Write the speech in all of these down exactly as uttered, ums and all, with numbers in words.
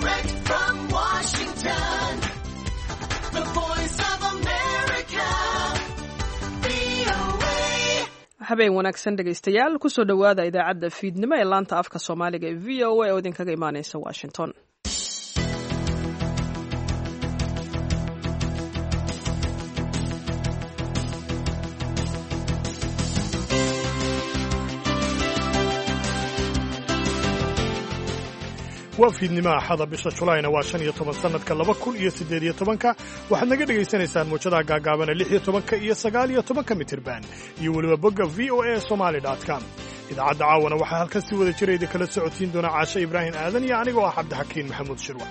Direct from Washington, the voice of America, V O A. habeen wanaagsan dhegaystayaal kusoo dhowaada idaacadda fiidnimo ee laanta afka soomaaliga ee v o a oo idinkaga imaaneysa washington. waa fiidnimo axada bisha julayna waa shan iyo toban sannadka laba kun iyo siddeed iyo tobanka waxaad naga dhegaysanaysaan muujadaha gaagaabana lix iyo tobanka iyo sagaal iyo tobanka mitirban iyo weliba bogga v o a somaali dot com idaacadda caawana waxaa halkan si wada jira idinkala socotiin doona caashe ibraahim aadan iyo anigoo ah cabdixakiin maxamuud shirwa.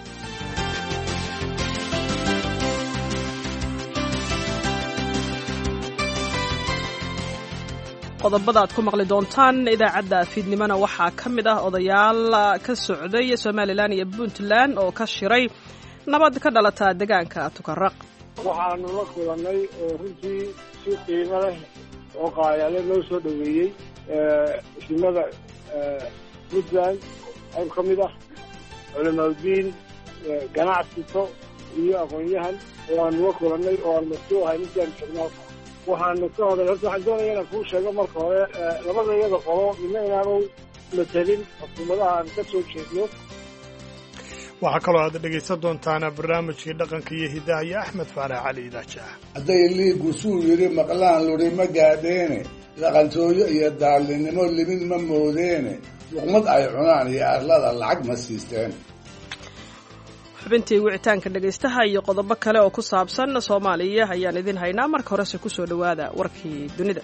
qodobada aad ku maqli doontaan idaacadda fiidnimona waxaa ka mid ah odayaal ka socday somalilan iyo puntland oo ka shiray nabad ka dhalata deegaanka tukaraq. waxaanu la kulannay oo runtii si qiimo leh oo qaayale loo soo dhoweeyey isimada puntland qayb ka mid ah culamaauddiin ganacsito iyo aqoon-yahan oo aanu la kulannay oo aan masuul ahay midaan jognaalka waxaanu ka hoday horta waxaan doonaya inaan kuu sheego marka hore labada iyada qolo midna inaanu matelin xukuumadaha aan ka soo jeedno. waxaa kaloo aad dhegaysan doontaana barnaamijkii dhaqanka iyo hiddaha iyo axmed faarax cali idaaja ah. hadday liiggu suu yidhi maqlaan luri ma gaadheene dhaqantooyo iyo daallinnimo libin ma moodeene luqmad ay cunaan iyo arlada lacag ma siisteen. xubintii wicitaanka dhegaystaha iyo qodobo kale oo ku saabsan soomaaliya ayaan idin haynaa. marka horese ku soo dhowaada warkii dunida.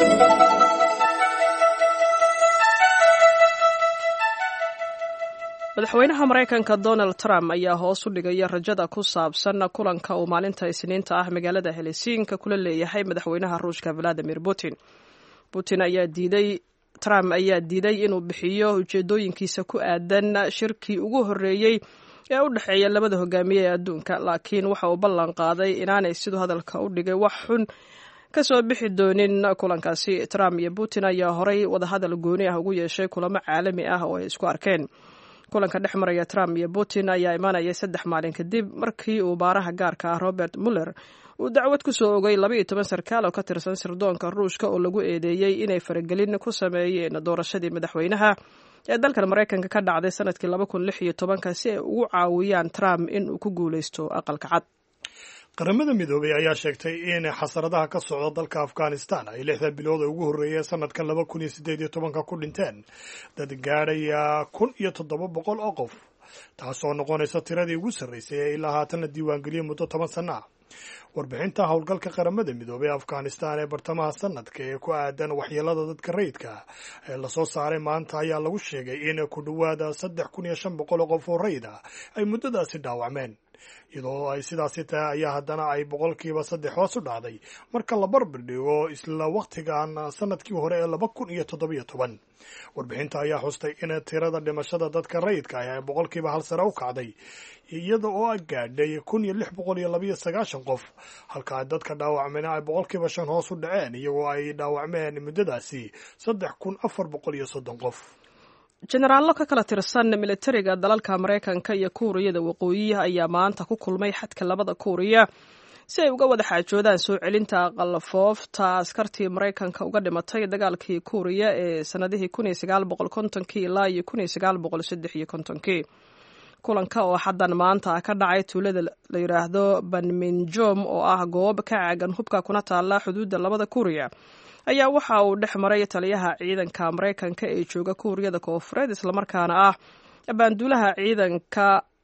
madaxweynaha maraykanka donald trump ayaa hoos u dhigaya rajada ku saabsan kulanka uu maalinta isniinta ah magaalada helsinki kula leeyahay madaxweynaha ruushka valadimir putin. putin ayaa diiday trump ayaa diiday inuu bixiyo ujeedooyinkiisa ku aadan shirkii ugu horreeyey ee u dhexeeya labada hogaamiye ee adduunka, laakiin waxa uu ballan qaaday inaanay siduu hadalka u dhigay wax xun ka soo bixi doonin kulankaasi. trump iyo putin ayaa horay wadahadal gooni ah ugu yeeshay kulamo caalami ah oo ay isku arkeen. kulanka dhex maraya trump iyo putin ayaa imaanaya saddex maalin kadib markii uu baaraha gaarka ah robert muller uu dacwad ku soo ogay laba iyo toban sarkaal oo ka tirsan sirdoonka ruushka oo lagu eedeeyey inay faragelin ku sameeyeen doorashadii madaxweynaha ee dalkan maraykanka ka dhacday sanadkii laba kun lix iyo tobanka si ay ugu caawiyaan trump in uu ku guulaysto aqalka cad. qaramada midoobay ayaa sheegtay in xasaradaha ka socda dalka afghanistan ay lixda bilood oo ugu horreeyay sanadkan laba kun iyo siddeed iyo tobanka ku dhinteen dad gaadhaya kun iyo toddoba boqol oo qof, taasoo noqonaysa tiradii ugu sarraysay ee ilaa haatanna diiwaangeliyay muddo toban sanno ah. warbixinta howlgalka qaramada midoobay ee afghanistan ee bartamaha sanadka ee ku aadan waxyeelada dadka rayidka ee lasoo saaray maanta ayaa lagu sheegay in ku dhowaada saddex kun iyo shan boqol oo qof oo rayid ah ay muddadaasi dhaawacmeen. iyadoo ay sidaasi tahay ayaa haddana ay boqolkiiba saddex hoos u dhacday marka la barbar dhigo isla wakhtigan sanadkii hore ee laba kun iyo toddobiyo toban. warbixinta ayaa xustay in tirada dhimashada dadka rayidka ah ay boqolkiiba hal sare u kacday iyada oo gaadhay kun iyo lix boqol iyo labiyo sagaashan qof, halka dadka dhaawacmayna ay boqolkiiba shan hoos u dhaceen iyagoo ay dhaawacmeen muddadaasi saddex kun afar boqol iyo soddon qof. jenaraallo ka kala tirsan militariga dalalka maraykanka iyo kuuriyada waqooyi ayaa maanta ku kulmay xadka labada kuuriya si ay uga wada xaajoodaan soo celinta qalfoofta askartii maraykanka uga dhimatay dagaalkii kuuriya ee sanadihii kun iyo sagaal boqol kontonkii ilaa iyo kun iyo sagaal boqol saddex iyo kontonkii. kulanka oo xaddan maanta ka dhacay tuulada la yidhaahdo banminjom oo ah goob ka caagan hubka kuna taalla xuduudda labada kuuriya ayaa waxa uu dhex maray taliyaha ciidanka maraykanka ee jooga kuuriyada koofureed islamarkaana ah abaanduulaha ciidanka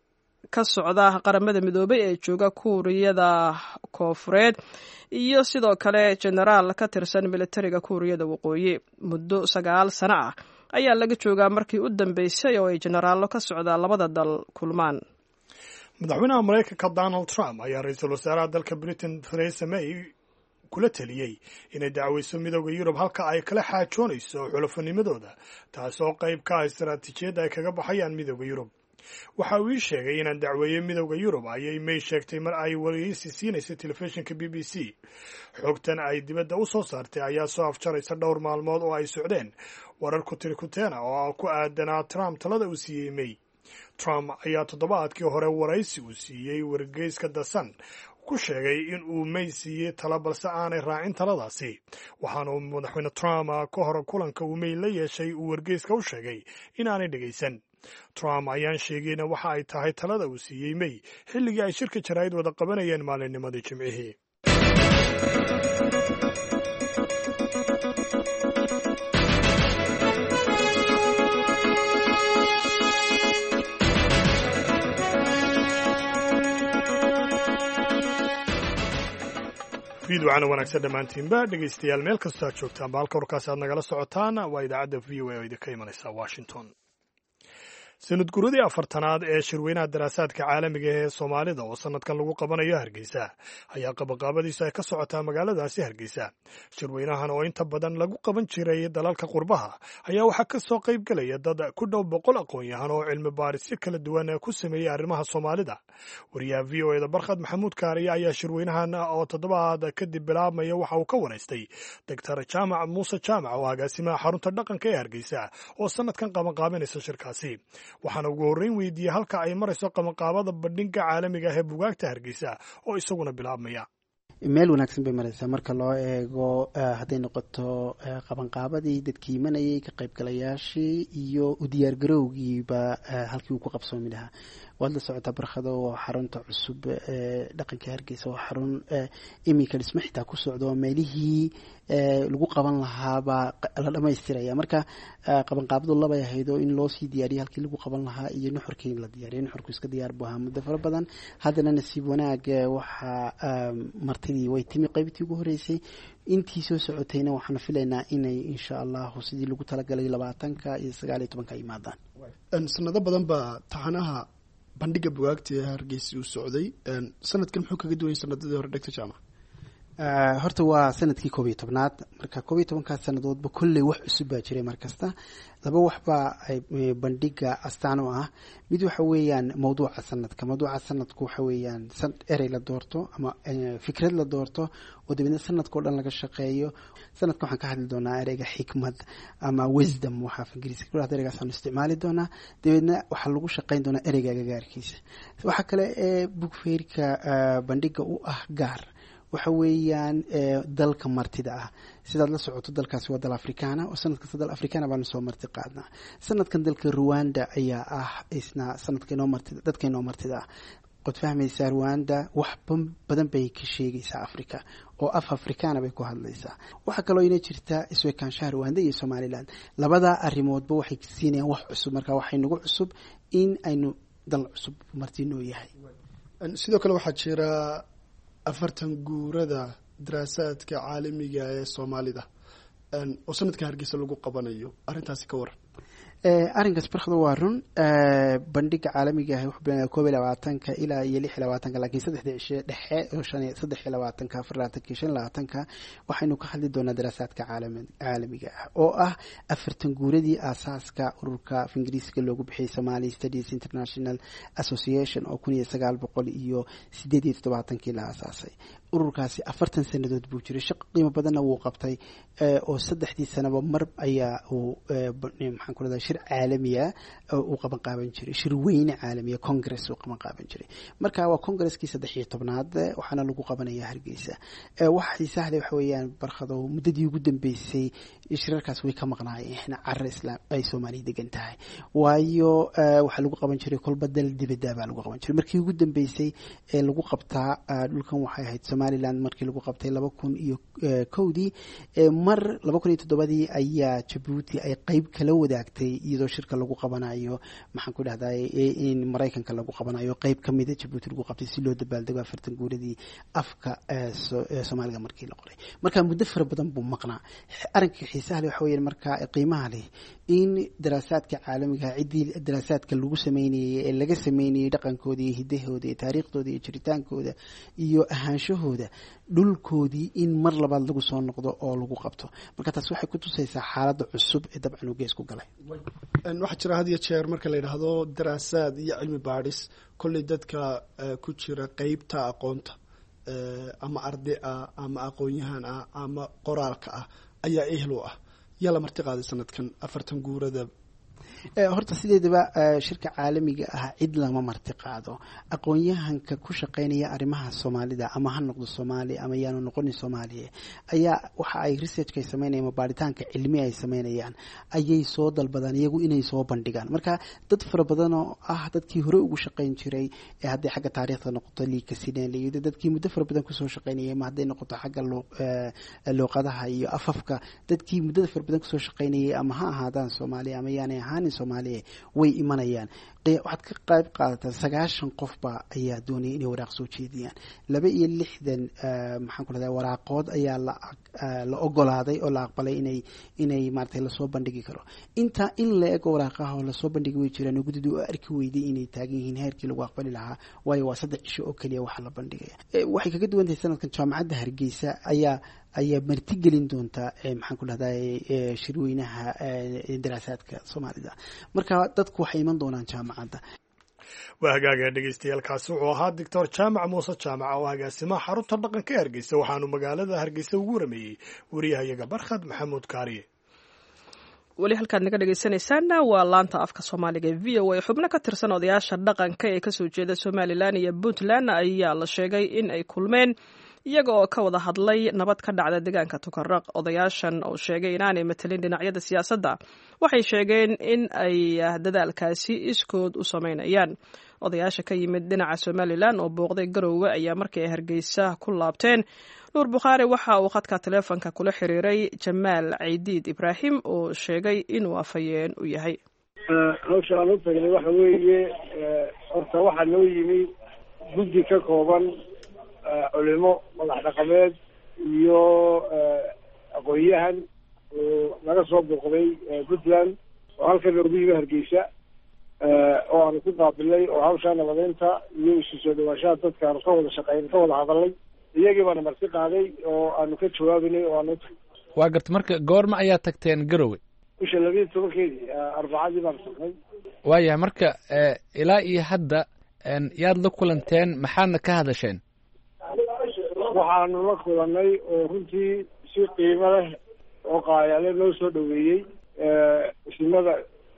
ka socda qaramada midoobay ee jooga kuuriyada koofureed iyo sidoo kale jenaraal ka tirsan militariga kuuriyada waqooyi. muddo sagaal sano ah ayaa laga joogaa markii u dambeysay oo ay jenaraallo ka socda labada dal kulmaan. madaxweynaha maraykanka donald trump ayaa ra-iisul wasaaraha dalka britain theresa may kula taliyey inay dacweyso midooda yurub halka ay kala xaajoonayso xulafanimadooda, taasoo qayb ka ah istaraatiijiyadda ay kaga baxayaan midooda yurub. waxa uu ii sheegay inaan dacweeyo midowda yurub ayay may sheegtay mar ay waraysi siinaysay telefishinka b b c. xogtan ay dibadda u soo saartay ayaa soo afjaraysa dhowr maalmood oo ay socdeen warar ku tiri kuteena oo ku aadanaa Trump talada uu siiyey May. trump ayaa toddobaadkii hore waraysi uu siiyey wargeyska the sun ku sheegay in uu may siiyey talo balse aanay raacin taladaasi waxaana uu madaxweyne trump ka hor kulanka uu may la yeeshay uu wargeyska u sheegay inaanay dhegaysan trump ayaan sheegayna waxa ay tahay talada uu siiyey may xilligii ay shirka jaraa'id wada qabanayeen maalinnimadii jimcihii. fiidwacana wanaagsan dhammaantiinba dhegaystayaal meel kastoo aad joogtaanba halka warkaasi aad nagala socotaan waa idaacadda v o a oo idinka imanaysa washington. sanad guradii afartanaad ee shirweynaha daraasaadka caalamiga ee soomaalida oo sanadkan lagu qabanayo hargeysa ayaa qabaqaabadiisu ay ka socotaa magaaladaasi hargeysa. shirweynahan oo inta badan lagu qaban jiray dalalka qurbaha ayaa waxaa ka soo qayb gelaya dad ku dhow boqol aqoon-yahan oo cilmi baarisyo kala duwan ku sameeyey arrimaha soomaalida. wariyaha v o eda barkhad maxamuud kaariye ayaa shirweynahan oo toddobaad kadib bilaabmaya waxa uu ka waraystay doctor jaamac muuse jaamac oo agaasimaha xarunta dhaqanka ee hargeysa oo sanadkan qabanqaabinaysa shirkaasi. waxaana ugu horreyn weydiiyey halka ay marayso qabanqaabada bandhiga caalamiga ah ee bugaagta hargeysa oo isaguna bilaabmaya. meel wanaagsan bay maraysaa marka loo eego hadday noqoto qabanqaabadii dadkii imanayay ka qaybgalayaashii iyo u diyaargarowgiiba halkii uu ku qabsoomi lahaa. waad la socotaa barkhado waa xarunta cusub ee dhaqanka hargeysa waa xarun imika dhismo xitaa ku socdo meelihii lagu qaban lahaabaa la dhamaystiraya. marka qabanqaabadu labay ahaydo in loo sii diyaariyo halkii lagu qaban lahaa iyo nuxurkii in la diyaariyo. nuxurku iska diyaar buu ahaa muddo fara badan. haddana nasiib wanaag waxaa martidii way timi qaybtii ugu horreysay. intii soo socotayna waxaanu filaynaa inay insha allahu sidii lagu talagalay labaatanka iyo sagaal iyo tobanka imaadaan. sanado badan baa taxanaha bandhiga bugaagta ee hargeysa uu socday. sanadkan muxuu kaga duwanyay sanadadii hore doctor jaamac? horta waa sanadkii koob iyo tobnaad. marka koob iyo tobankaas sanadoodba kolley wax cusub baa jiray mar kasta. laba waxbaa bandhiga astaan u ah. mid waxa weeyaan mawduuca sanadka. mawduuca sanadku waxa weeyaan erey la doorto ama fikrad la doorto oo dabeedna sanadka o dhan laga shaqeeyo. sanadka waxaan ka hadli doonaa ereyga xikmad ama wisdom waxaa af ingiriiska ku dhahda ereygaasaan isticmaali doonaa. dabeedna waxaa lagu shaqayn doonaa ereyga agagaarkiisa. waxaa kale ee bugfeerka bandhiga u ah gaar waxa weeyaan dalka martida ah. sidaad la socoto dalkaasi waa dal afrikaana oo sanad kasta dal afrikaana baanu soo marti qaadnaa. sanadkan dalka Rwanda ayaa ah isna sanadka inoo martida dadka inoo martida ah. qod fahmaysaa Rwanda wax badan bay ka sheegaysaa Afrika oo af afrikaana bay ku hadlaysaa. waxa kaloo ina jirta isweekaanshaha Rwanda iyo Somaliland. labada arrimoodba waxay siinayaan wax cusub. marka waxay nagu cusub in aynu dal cusub martinoo yahay. sidoo kale waxaa jira afartan guurada daraasaadka caalamiga ee soomaalida oo sanadka hargeysa lagu qabanayo. arrintaasi ka waran? arrinkaas barkhado waa run. bandhiga caalamiga ah wuxuu bilaabmaya koob iyo labaatanka ilaa iyo lix iyo labaatanka laakiin saddexda cishe dhexe oo shan saddex iyo labaatanka afar labaatanka shan labaatanka waxaynu ka hadli doonaa daraasaadka caalamiga ah oo ah afartan guuradii aasaaska ururka af ingiriiska loogu bixiyay Somali Studies International Association oo kun iyo sagaal boqol iyo sideed iyo toddobaatankii la aasaasay. ururkaasi afartan sanadood buu jiray. shaqo qiimo badanna wuu qabtay oo saddexdii sanaba mar ayaa uu maxaan ku leedahay shir caalamiya uu qaban qaaban jiray. shir weyne caalamiya congress uu qaban qaaban jiray. marka waa congresskii saddex iyo tobnaad waxaana lagu qabanayaa hargeysa. waxay sahday waxa weeyaan barkhado muddadii ugu dambeysay shirarkaas way ka maqnaayeen carra islaam ay Soomaaliya degan tahay. waayo waxa lagu qaban jiray kolba dal dibadda baa lagu qaban jiray. markii ugu dambeysay ee lagu qabtaa dhulkan waxay ahayd Somaliland markii lagu qabtay laba kun iyo kowdii. mar laba kun iyo toddobadii ayaa Djibouti ay qayb kala wadaagtay iyadoo shirka lagu qabanayo maxaan ku dhahday in Mareykanka lagu qabanayo qayb ka mid ah Djibouti lagu qabtay si loo dabaaldego afartan guuradii afka Soomaaliga markii la qoray. marka muddo fara badan buu maqnaa. arrinka xiisaha leh waxa weeyaan marka qiimaha leh in daraasaadka caalamiga cidii daraasaadka lagu sameeyay ee laga sameeyay dhaqankooda iyo hidahooda iyo taariikhdooda iyo jiritaankooda iyo ahaanshahooda dhulkoodii in mar labaad lagu soo noqdo oo lagu qabto. marka taas waxay ku tusaysaa xaaladda cusub ee dabcan uu geesku galay. waxaa jira had iyo jeer marka la yidhaahdo daraasaad iyo cilmi baadhis kolley dadka ku jira qeybta aqoonta ama arday ah ama aqoon-yahan ah ama qoraalka ah ayaa ehel u ah. yaa la marti qaaday sanadkan afartan guurada horta sideedaba shirka caalamiga ah cid lama marti qaado. aqoon-yahanka ku shaqeynaya arrimaha Soomaalida ama ha noqdo Soomaali ama yaanu noqonin Soomaaliye ayaa waxa ay research-ka sameynayaan, baaritaanka cilmi ay sameynayaan ayay soo dalbadaan iyagu inay soo bandhigaan. marka dad fara badan oo ah dadkii hore ugu shaqeyn jiray ee hadday xagga taariikhda noqoto liika sideen leeyahay, dadkii muddo fara badan kusoo shaqeynayay ma hadday noqoto xagga luqadaha iyo afafka, dadkii muddo fara badan kusoo shaqeynayay ama ha ahaadaan Soomaali ama yaanay ahaan Soomaaliya way imanayaan. waxaad ka qayb qaadataa sagaashan qofba ayaa doonaya inay waraaq soo jeediyaan. laba iyo lixdan maxaan ku rahdaa waraaqood ayaa la la ogolaaday oo la aqbalay inay inay maartay la soo bandhigi karo. inta in la eego waraaqaha oo la soo bandhigi way jiraan guddidu oo arki weyday inay taagan yihiin heerkii lagu aqbali lahaa, waayo waa saddex cisho oo kaliya waxa la bandhigaya. waxay kaga duwan tahay sanadkan jaamacadda Hargeysa ayaa ayaa martigelin doonta maxaan ku dhahdaa shirweynaha daraasaadka Soomaalida. marka dadku waxay iman doonaan jaamacadda. waa hagaaga dhegeystayaaalkaasi wuxuu ahaa doctor jaamac muuse jaamac oo agaasimaha xarunta dhaqanka ee Hargeysa. waxaanu magaalada Hargeysa ugu warameeyey wariyahayaga Barkhad Maxamuud Kaariye. weli halkaad naga dhagaysanaysaan waa laanta afka Soomaaliga ee V O A. xubno ka tirsan odayaasha dhaqanka ee kasoo jeeda Somaliland iyo Puntland ayaa la sheegay in ay kulmeen iyaga oo ka wada hadlay nabad ka dhacda deegaanka Tukaraq. odayaashan oo sheegay inaanay matalin dhinacyada siyaasadda waxay sheegeen in ay dadaalkaasi iskood u sameynayaan. odayaasha ka yimid dhinaca Somaliland oo booqday Garowe ayaa markii ay Hargeysa ku laabteen. Nuur Bukhaari waxa uu khadka taleefanka kula xiriiray Jamaal Ciidiid Ibraahim oo sheegay inuu afayeen u yahay. hawsha aan u tagnay waxa weeye horta waxaa noo yimi guddi ka kooban culimo madax dhaqameed iyo aqoon-yahan oo laga soo booqday Puntland oo halkan noogu yimi Hargeysa oo aanu ku qaabilay oo hawsha nabadeynta iyo isu soo dhawaashaha dadka aanu ka wada shaqeyn ka wada hadalay. iyagii baana marti qaaday oo aanu ka jawaabinay oo aanu tagay. waa garta marka goorma ayaa tagteen Garowe? bisha labiyo tobankeedii arbacadii baan tagnay. waayahay marka ilaa iyo hadda yaad la kulanteen, maxaadna ka hadasheen? waxaanu la kulanay oo runtii si qiimo leh oo qaayale noo soo dhaweeyey isimada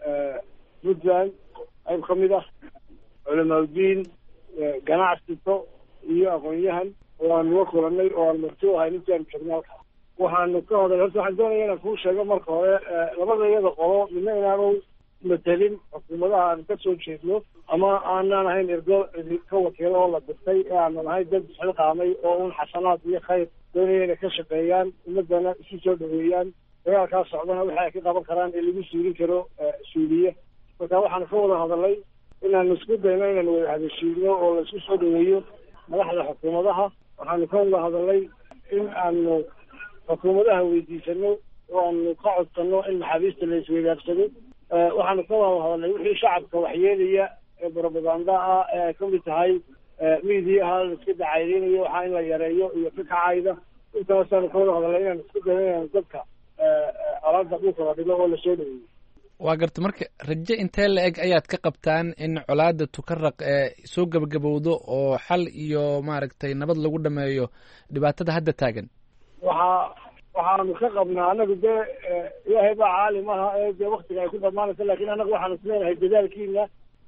Puntland qayb ka mid ah, culimaadudiin, ganacsito iyo aqoon-yahan oo aanu la kulanay oo aan marti u ahay intii aanu jognay halka. waxaanu ka hadalay horta waxaan doonaya inaan kuu sheego marka hore labada iyada qolo midna inaanu matelin xukuumadaha aan ka soo jeedno ama aanaan ahayn ergo ka wakiilo oo la dirtay ee aanu nahay dad xilqaamay oo un xasanaad iyo khayr doonaya inay ka shaqeeyaan ummadana isu soo dhaweeyaan. dagaalkaa socdana waxa ay ka qaban karaan ee lagu suulin karo suuliye. marka waxaanu ka wada hadalay inaanu isku dayno inaanu wada hadashiino oo la isku soo dhaweeyo madaxda xukuumadaha. waxaanu ka wada hadalay in aanu xukuumadaha weydiisano oo aanu ka codsano in maxaabiista la isweydaarsado. waxaanu ka wada hadalnay wixii shacabka waxyeelaya ee barabadaanda ah ee ay kamid tahay miidiyaha la iska dacaydeynayo waxaa in la yareeyo iyo ka kacayda. intaasaanu ka wada hadalnay inaanu isku dayno inaanu dadka alaabta dhulka la dhigo oo lasoo dhaweeyo. waa garta marka rajo intee la eg ayaad ka qabtaan in colaada Tukaraq ee soo gabagabowdo oo xal iyo maaragtay nabad lagu dhameeyo dhibaatada hadda taagan? waxaa waxaanu ka qabnaa anagu dee ilaahay baa caalim aha ee dee waktiga ay ku dhamaanaysa, laakiin anagu waxaanu isleeyahay dadaalkiina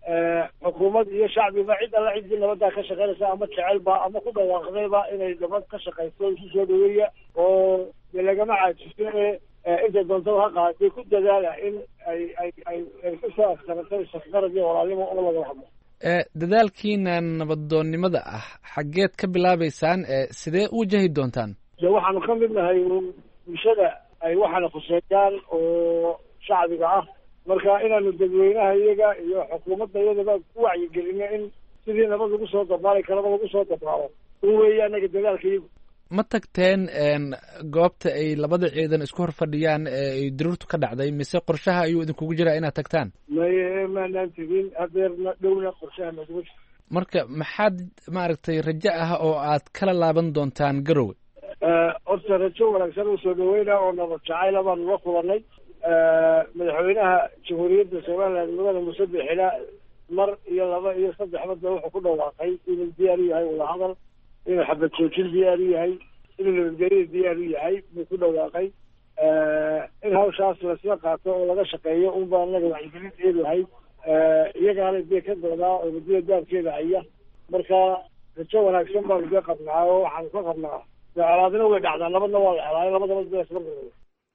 xukuumad iyo shacbiba cid alla ciddii nabaddaa ka shaqeynaysa ama jecelba ama ku dhawaaqdayba inay nabad ka shaqayso isu soo dhaweeya oo dee lagama caajiso ee inta doontaba ha qaadatay ku dadaala in ay ay ay ay kasoo afsaratay shaqarad iyo walaalnimo oo laga hadlo. dadaalkiina nabadoonnimada ah xaggeed ka bilaabeysaan, sidee u wajahi doontaan? de waxaanu ka mid nahay bulshada ay waxaana khuseeyaan oo shacbiga ah. marka inaanu dadweynaha iyaga iyo xukuumadda iyadaba ku wacyigelino in sidii nabad lagu soo dabaali karaba lagu soo dabaalo u weeye anaga dadaalka iyagu. ma tagteen goobta ay labada ciidan isku hor fadhiyaan ee ay dirirtu ka dhacday, mise qorshaha ayuu idinkugu jiraa inaad tagtaan? maye maanaan tegin, hadeerna dhowna qorshaha noogugu jira. marka maxaad maaragtay rajo ah oo aad kala laaban doontaan Garowe? horta rajo wanaagsan oo soo dhaweyna oo nabad jacayla baanu la kulanay. madaxweynaha jamhuuriyadda Somaliland mudane Muuse Bixila mar iyo laba iyo saddex badba wuxuu ku dhawaaqay inuu diyaar u yahay wada hadal, inuu xabad joojin diyaar u yahay, inuu nabadgelyo diyaar u yahay buu ku dhawaaqay. in hawshaas lasla qaato oo laga shaqeeyo unbaa anaga wacyigelinteedu ahayd iyagaana dee ka doodaa oo muddada daabkeeda haya marka rajo wanaagsan baanu dee qabnaa oo waxaanu ka qabnaa colaadina way dhacdaa nabadna waa la helaayo labadaba dee isla qabo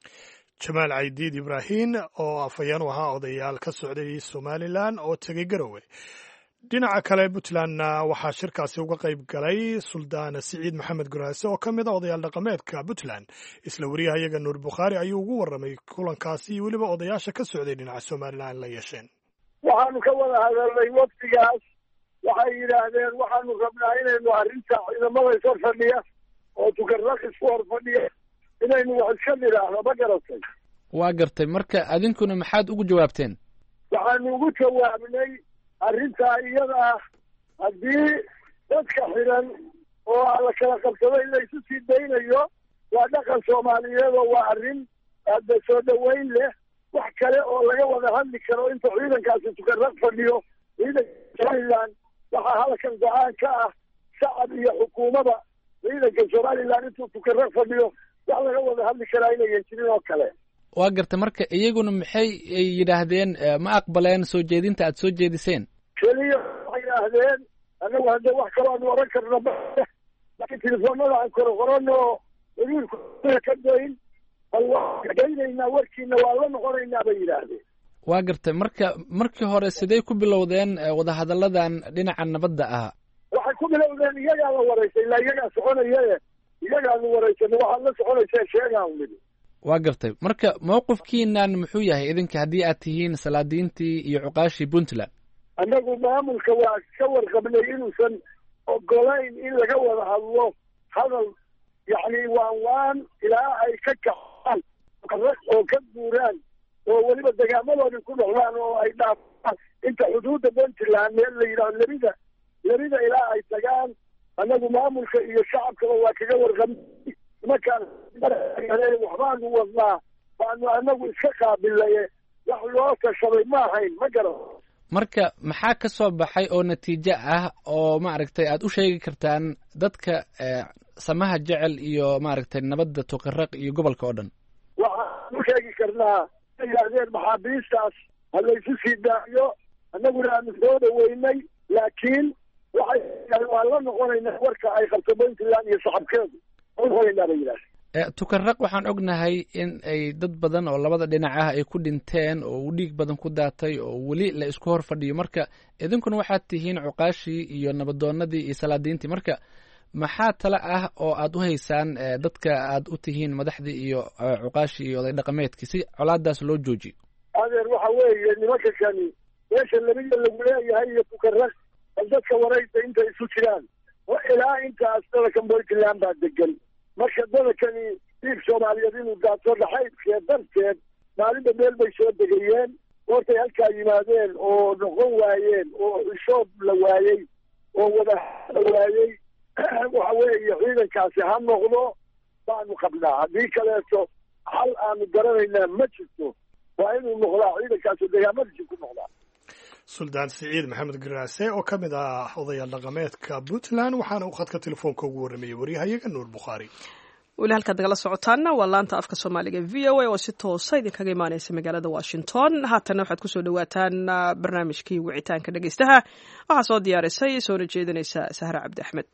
jamaal caydiid ibraahin oo afhayeen u ahaa odayaal ka socday somalilan oo tegey garowe dhinaca kale puntlandna waxaa shirkaasi uga qayb galay suldaan siciid maxamed guraase oo ka mid a odayaal dhaqameedka puntland isla wariyaha iyaga nuur bukhaari ayuu ugu warramay kulankaasi iyo weliba odayaasha ka socday dhinaca somalilan la yeesheen waxaanu ka wada hadalnay waqtigaas waxay yidhaahdeen waxaanu rabnaa inaynu arrinta ciidamada ishor fadhiya oo tukarraq isku hor fadhiya inaynu wax iska nidhaahno ma garatay waa gartay marka adinkuna maxaad ugu jawaabteen waxaanu ugu jawaabnay arrintaa iyada ah haddii dadka xiran oo la kala qabsado in la isu sii daynayo waa dhaqan soomaaliyeed oo waa arrin aada soo dhaweyn leh wax kale oo laga wada hadli karo inta ciidankaasi tukarraq fadhiyo ciidanka somalilan waxaa halkan go-aan ka ah shacab iyo xukuumada ciidanka somalilan intuu tukarraq fadhiyo wax laga wada hadli karaa inayan jirin oo kale waa gartay marka iyaguna maxay yidhaahdeen ma aqbaleen soo jeedinta aad soo jeediseen keliya waxay yidhaahdeen annagu hadde wax kaloo aanu oran karno laakiin telefoonada aan koro qorano waliilku ka dayn bal waa daynaynaa warkiina waa la noqonaynaa bay yidhaahdeen waa gartay marka markii hore sidee ku bilowdeen wadahadalladan dhinaca nabadda ah waxay ku bilowdeen iyagaa la waraysay ilaa iyagaa soconaye iyagaanu waraysanay waxaad la soconaysaa sheegaan nidi waa gartay marka mawqifkiinan muxuu yahay idinka haddii aad tihiin salaadiintii iyo cuqaashii puntland annagu maamulka waa ka warqabnay inuusan ogolayn in laga wada hadlo hadal yacni waan waan ilaa ay ka kacaan oo ka guuraan oo weliba degaamadoodii ku noqdaan oo ay dhaafaan inta xuduudda puntland meel la yidhahdo lerida lerida ilaa ay tagaan annagu maamulka iyo shacabkaba waa kaga warqabnay markaan waxbaanu wadnaa baanu anagu iska qaabilaye wax loo tashaday ma ahayn ma garan marka maxaa ka soo baxay oo natiijo ah oo maaragtay aad u sheegi kartaan dadka samaha jecel iyo maaragtay nabadda tukarraq iyo gobolka oo dhan waxaan u sheegi karnaa yidhaahdeen maxaabiistaas ha laysu sii daayo annaguna aanu soo dhaweynay laakiin waxay waan la noqonaynaa warka ay qabto puntland iyo shacabkeedu tukarraq waxaan ognahay in ay dad badan oo labada dhinac ah ay ku dhinteen oo uu dhiig badan ku daatay oo weli la isku hor fadhiyo marka idinkuna waxaad tihiin cuqaashii iyo nabadoonadii iyo salaadiintii marka maxaa tale ah oo aad u haysaan dadka aad u tihiin madaxdii iyo cuqaashii iyo oday dhaqameedkii si colaadaas loo joojiyo adeer waxa weeye nimanka kani meesha labida lagu leeyahay iyo tukarraq bal dadka waraysa intay isu jiraan ilaa intaas dadakan puntland baa degan marka dadakani dhiig soomaaliyeed inuu daato dhaxaydkee darteed maalinba meel bay soo degayeen hortay halkaa yimaadeen oo noqon waayeen oo xishoob la waayey oo wada la waayey waxa weeye ciidankaasi ha noqdo baanu qabnaa haddii kaleeto xal aanu garanaynaa ma jirto waa inuu noqdaa ciidankaasi degaamadiisi ku noqdaa suldaan siciid maxamed garaase oo ka mid ah odayaal dhaqameedka puntland waxaana uu khadka telefoonka ugu warramayay waryahayaga nuur bukhaari weli halkaad nagala socotaanna waa laanta afka soomaaliga v o a oo si toosa idinkaga imaaneysa magaalada washington haatanna waxaad kusoo dhawaataan barnaamijkii wicitaanka dhegeystaha waxaa soo diyaarisay soona jeedinaysa sahre cabdi axmed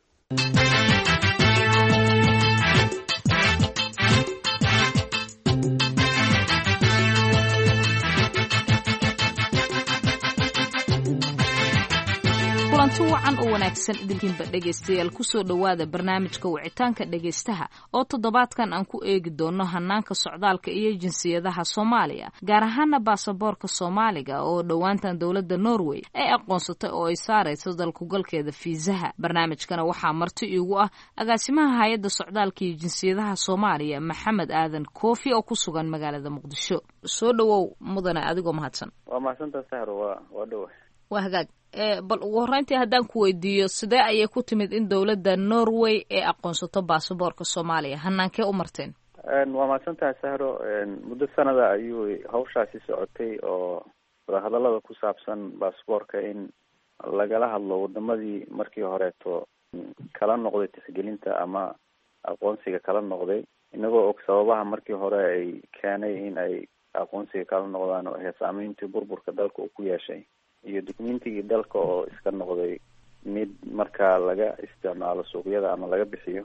kulanti wacan oo wanaagsan idinkiinba dhegaystayaal kusoo dhowaada barnaamijka wicitaanka dhegaystaha oo toddobaadkan aan ku eegi doono hanaanka socdaalka iyo jinsiyadaha soomaaliya gaar ahaana baasaboorka soomaaliga oo dhowaantan dowladda norway ay aqoonsatay oo ay saarayso dalkugalkeeda fiisaha barnaamijkana waxaa marti iigu ah agaasimaha hay-adda socdaalka iyo jinsiyadaha soomaaliya maxamed aadan koofi oo ku sugan magaalada muqdisho soo dhowow mudane adigoo mahadsan waa mahadsantaa sahro waa waa dhowa waa hagaag bal ugu horreyntii haddaan ku weydiiyo sidee ayay ku timid in dowladda norway ay aqoonsato baasaboorka soomaaliya hanaankee u marteen waa mahadsantaha sahro muddo sanada ayuu hawshaasi socotay oo wadahadallada ku saabsan baasaboorka in lagala hadlo wadamadii markii horeeto kala noqday tixgelinta ama aqoonsiga kala noqday inagoo og sababaha markii hore ay keenay in ay aqoonsiga kala noqdaan oo ahayd saameyntii burburka dalka uu ku yeeshay iyo dukumentigii dalka oo iska noqday mid markaa laga isticmaalo suuqyada ama laga bixiyo.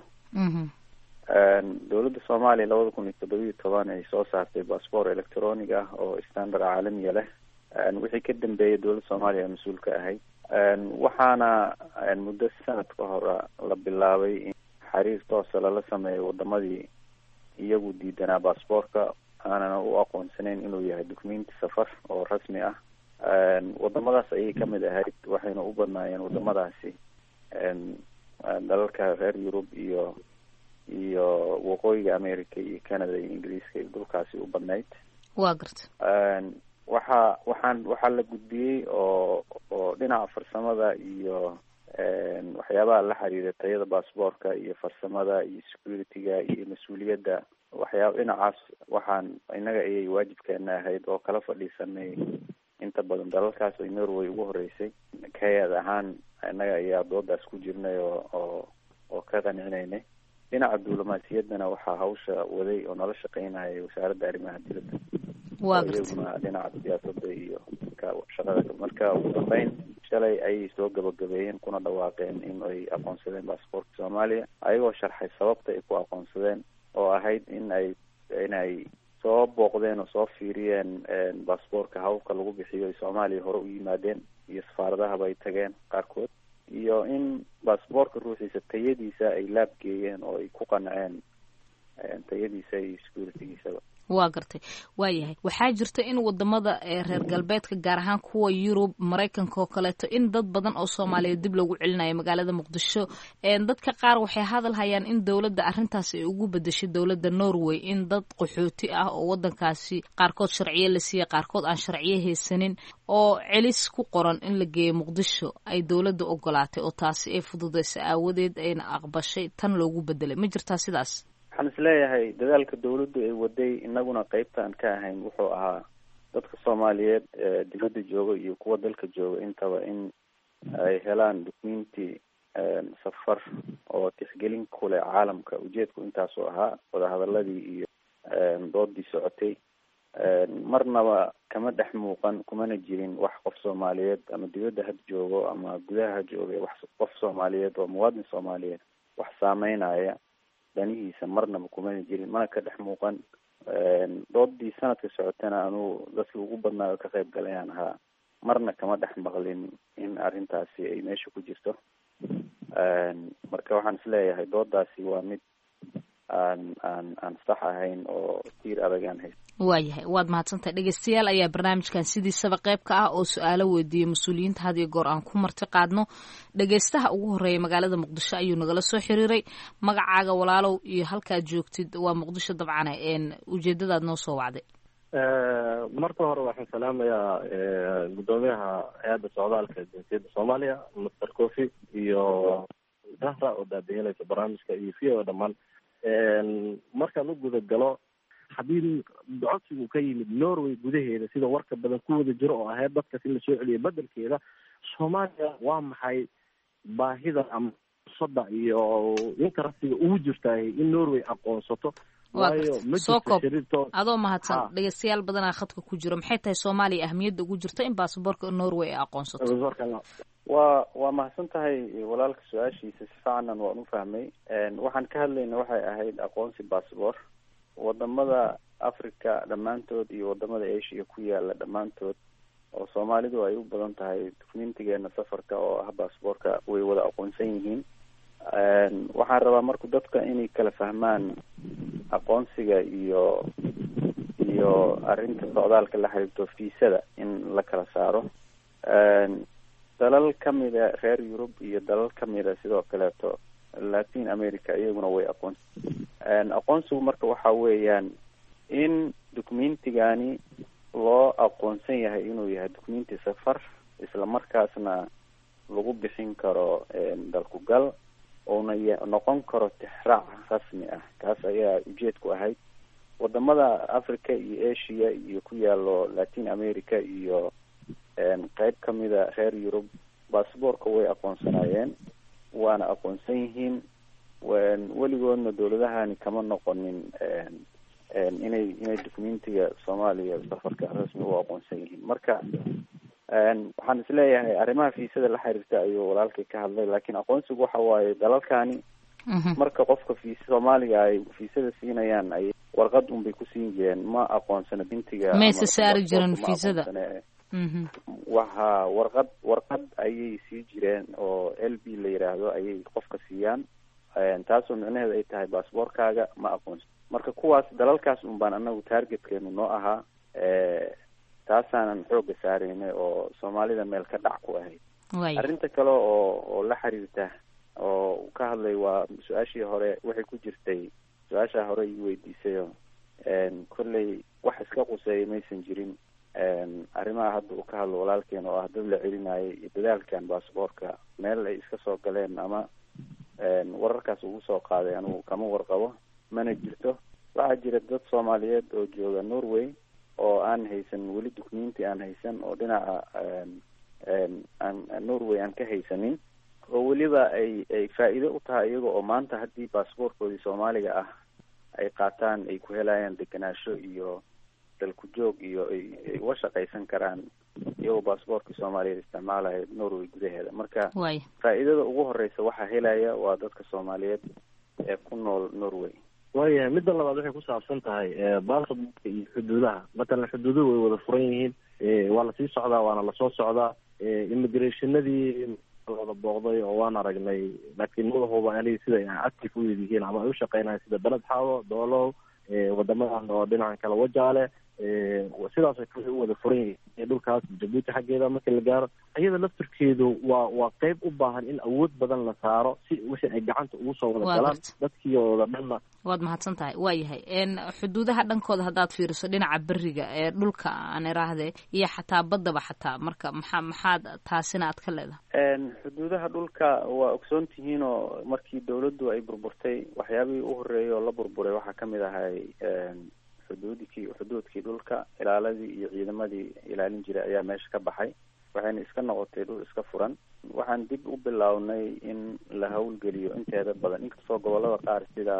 dowladda soomaaliya labada kun iyo toddobiyo toban ay soo saartay baasboor electronic ah oo standard caalamiya leh. wixii ka dambeeyay dowladda soomaaliya mas-uul ka ahayd. waxaana muddo sanad ka hore la bilaabay in xiriir toosa lala sameeyo wadamadii iyagu diidanaa baasboorka aanana u aqoonsanayn inuu yahay documenti safar oo rasmi ah. wadamadaas ayay kamid ahayd, waxayna u badnaayeen wadamadaasi dalalka reer Yurub iyo iyo waqooyiga America iyo Canada iyo Ingiriiska iyo dhulkaasi u badnayd. waa garta waxa waxaan waxaa la gudbiyey oo oo dhinaca farsamada iyo waxyaabaha la xiriira tayada baasboorka iyo farsamada iyo security-ga iyo mas-uuliyadda waxyaaba dhinacaas waxaan inaga ayay waajibkeena ahayd oo kala fadhiisanay inta badan dalalkaas ay Norway ugu horeysay. kayad ahaan inaga ayaa doodaas ku jirnay oo oo oo ka qancinaynay. dhinaca diblomaasiyaddana waxaa hawsha waday oo nala shaqeynayay wasaaradda arrimaha dibadda. waa garta dhinaca siyaasadda iyo ka shaqada. marka ugu dambeyn shalay ayay soo gabagabeeyeen kuna dhawaaqeen in ay aqoonsadeen baasboorka Soomaaliya ayagoo sharxay sababta ay ku aqoonsadeen oo ahayd in ay inay soo booqdeen oo soo fiiriyeen baasboorka hawlka lagu bixiyo ay Soomaaliya hore u yimaadeen iyo safaaradahaba ay tageen qaarkood, iyo in baasboorka ruuxiisa tayadiisa ay laab geeyeen oo ay ku qanceen tayadiisa iyo security-giisaba. waa gartay. waayahay waxaa jirta in wadamada reer galbeedka gaar ahaan kuwa Yurub, Maraykanka oo kaleeto in dad badan oo Soomaaliyeed dib loogu celinayo magaalada Muqdisho. dadka qaar waxay hadal hayaan in dowladda arrintaasi ay ugu bedeshay dowladda Norway in dad qaxooti ah oo wadankaasi qaarkood sharciyo la siiyay qaarkood aan sharciyo haysanin oo celis ku qoran in la geeyo Muqdisho ay dowladda ogolaatay oo taasi ay fududeysay aawadeed ayna aqbashay tan loogu bedelay. ma jirtaa sidaas? waxaan isleeyahay dadaalka dawladdu ay waday inaguna qaybtaan ka ahayn wuxuu ahaa dadka Soomaaliyeed ee dibadda jooga iyo kuwa dalka jooga intaba in ay helaan documenti safar oo tixgelin ku leh caalamka. ujeedku intaas oo ahaa wadahadaladii iyo doodii socotay. marnaba kama dhex muuqan kumana jirin wax qof Soomaaliyeed ama dibadda had joogo ama gudaha jooga wax qof Soomaaliyeed oo muwaadin Soomaaliyeed wax saameynaya danihiisa marnaba kumana jirin, mana ka dhex muuqan. doodii sanadka socotana anuu dadka ugu badnaayo ka qayb galayaan ahaa, marna kama dhex maqlin in arrintaasi ay meesha ku jirto. marka waxaan isleeyahay doodaasi waa mid aan aan aan sax ahayn oo tiir adagaan haysto. waayahay waad mahadsantahay. dhegeystayaal ayaa barnaamijkan sidiisaba qayb ka ah oo su-aalo weydiiyey mas-uuliyiinta had iyo goor aan ku marti qaadno. dhegeystaha ugu horeeya magaalada Muqdisho ayuu nagala soo xiriiray. magacaaga walaalow iyo halkaad joogtid waa Muqdisho dabcan. ujeedadaad noo soo wacday? marka hore waxaan salaamayaa gudoomiyaha hay-adda socdaalka jinsiyadda Soomaaliya Mister Kofi iyo Zahra oo daadihinaysa barnaamijka iyo fiyo dhammaan. markaan u guda galo haddii codsigu ka yimid Norway gudaheeda sida warka badan ku wada jiro oo ahayd dadkaas in la soo celiyo bedelkeeda Soomaaliya, waa maxay baahida ama sada iyo inta rasiga ugu jirtaay in Norway aqoonsato? waayo ma jirto adoo mahadsan. dhegeystayaal badanaa khadka ku jiro. maxay tahay Soomaaliya ahmiyadda ugu jirta in baasaboorka Norway ay aqoonsato? waa waa mahadsan tahay walaalka su-aashiisa, si fiicanan waan u fahmay. waxaan ka hadlayna waxay ahayd aqoonsi baasboor. wadamada Africa dhammaantood iyo wadamada Asia ku yaala dhammaantood oo Soomaalidu ay u badan tahay documentigeena safarka oo ah baasboorka way wada aqoonsan yihiin. waxaan rabaa marku dadka inay kala fahmaan aqoonsiga iyo iyo arrinta socdaalka la xiriirto fiisada in la kala saaro. dalal kamida reer Yurub iyo dalal kamida sidoo kaleeto Latin America iyaguna way aqoonsan. aqoonsigu marka waxa weeyaan in documentigani loo aqoonsan yahay inuu yahay documenti safar isla markaasna lagu bixin karo dalku gal oona noqon karo tixraac rasmi ah. kaas ayaa ujeedku ahayd. wadamada Africa iyo Asia iyo ku yaalo Latin America iyo qayb kamida reer Yurub baasboorka way aqoonsanayeen waana aqoonsan yihiin. weligoodna dawladahani kama noqonin inay inay documentiga soomaaliya safarka rasmi u aqoonsan yihiin. marka waxaan isleeyahay arrimaha fiisada la xiriirta ayuu walaalkay ka hadlay, laakiin aqoonsigu waxa waaye dalalkani marka qofka fiisa soomaaliga ay fiisada siinayaan ay warqad unbay ku siin jireen, ma aqoonsana bintiga maysa saari jirin fiisada. waxa warqad warqad ayay sii jireen oo L B la yiraahdo ayay qofka siiyaan, taasoo micnaheedu ay tahay baasaboorkaaga ma aqoonsan. marka kuwaas dalalkaas un baan anagu targetkeenu noo ahaa, taasaanan xooga saaraynay oo soomaalida meel ka dhac ku ahayd. arrinta kale oo oo la xiriirta oo ka hadlay waa su-aashii hore waxay ku jirtay su-aashaa hore ii weydiisayo kolley wax iska quseeya maysan jirin arrimaha hadda uu ka hadlo walaalkeen oo ah dad la celinayay iyo dadaalkan baasaboorka meel ay iska soo galeen ama wararkaas ugu soo qaaday anigu kama warqabo, mana jirto. waxaa jira dad soomaaliyeed oo jooga Norway oo aan haysan weli documenti aan haysan oo dhinaca aan Norway aan ka haysanin, oo weliba ay ay faa'iido u tahay iyaga oo maanta haddii baasaboorkoodii Soomaaliga ah ay qaataan ay ku helayaan degenaansho iyo dalku joog iyo ay uga shaqaysan karaan iyagoo baasaboorkii Soomaaliyeed isticmaalaya Norway gudaheeda. marka faa'iidada ugu horeysa waxaa helaya waa dadka Soomaaliyeed ee ku nool Norway. waayahay midda labaad waxay ku saabsan tahay baasaboorka iyo xuduudaha. matalan xuduuduhu way wada furan yihiin, waa lasii socdaa waana lasoo socdaa, immigrationadii wada booqday oo waan aragnay, laakiin madaxooba aniga sida ay active u yihiin ama ay u shaqeynayaan sida beled xaawo, doolow, wadamadan oo dhinacan kale wajaale, sidaas ay kale u wada furan yihiin. dhulkaas Jabuuti xaggeeda marka la gaaro iyada laftirkeedu waa waa qayb u baahan in awood badan la saaro si wixii ay gacanta ugu soo wada galaan dadkiiooda dhanna. waad mahadsan tahay. waayahay xuduudaha dhankooda haddaad fiiriso dhinaca beriga ee dhulka aan iraahde iyo xataa baddaba xataa marka maxaa maxaad taasina aad ka leedahay? xuduudaha dhulka waa ogsoon tihiin oo markii dawladdu ay burburtay waxyaabihii u horreeyay oo la burburay waxaa kamid ahay xuduudkii xuduudkii dhulka ilaaladii iyo ciidamadii ilaalin jiray ayaa meesha ka baxay, waxayna iska noqotay dhul iska furan. waxaan dib u bilownay in la hawlgeliyo inteeda badan, inkastoo gobolada qaar sida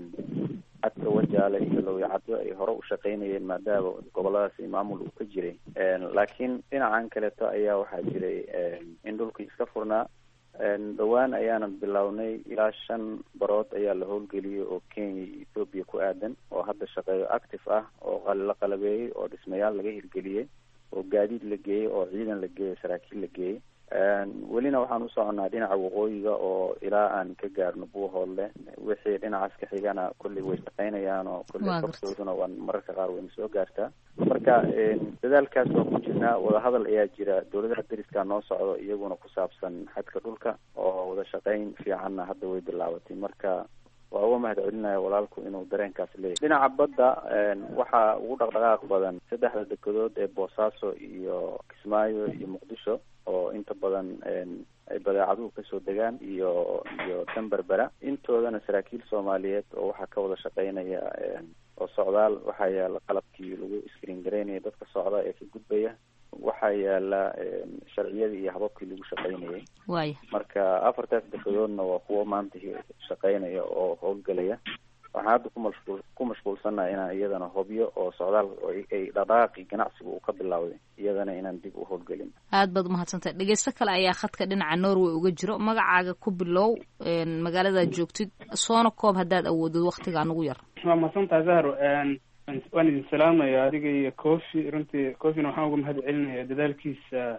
cadka wajaale iyo lowyacaddo ay hore u shaqaynayeen maadaama goboladaasi maamul uu ka jiray, laakiin dhinacan kaleeto ayaa waxaa jiray in dhulkii iska furnaa. dhawaan ayaanan bilownay ilaa shan barood ayaa la howlgeliyey oo Kenya iyo Ethiopia ku aadan oo hadda shaqeeyo active ah oo la qalabeeyey oo dhismayaal laga hirgeliyey oo gaadiid la geeyey oo ciidan la geeyey saraakiil la geeyey. welina waxaan u soconaa dhinaca waqooyiga oo ilaa aan ka gaarno Buuhoodle. wixii dhinacaas ka xigana kulli way shaqaynayaan oo kulli kortooduna waan mararka qaar wayna soo gaartaa. marka dadaalkaas waa ku jirnaa. wadahadal ayaa jira dawladaha deriska noo socdo iyaguna ku saabsan xadka dhulka oo wada shaqayn fiicanna hadda way bilaabatay. marka waa uga mahad celinaya walaalku inuu dareenkaas leeyahay. dhinaca badda waxaa ugu dhaqdhaqaaq badan saddexda dekedood ee Boosaaso iyo Kismaayo iyo Muqdisho oo inta badan ay badeecaduhu kasoo degaan iyo iyo Tanberbera. intoodana saraakiil Soomaaliyeed oo waxaa ka wada shaqaynaya oo socdaal. waxaa yaala qalabkii lagu screen gareynaya dadka socda ee ka gudbaya, waxaa yaala sharciyadii iyo hababkii lagu shaqaynayay. waaya marka afartaas dekedoodna waa kuwo maanta shaqaynaya oo howlgelaya. waxaan hadda ku mashquul ku mashquulsannaha inaan iyadana hobyo oo socdaal ay dhaqaaqi ganacsiga uu ka bilowday iyadana inaan dib u howlgelin. aad baad umahadsantahay. dhegeysto kale ayaa khadka dhinaca Norway uga jiro. magacaaga ku bilow, magaaladaad joogtid, soona koob haddaad awoodid waqtigaa nugu yar. waa mahadsantahay Zahro. waan idin salaamaya adiga iyo Kofi. runtii Kofina waxaan uga mahad celinaya dadaalkiisa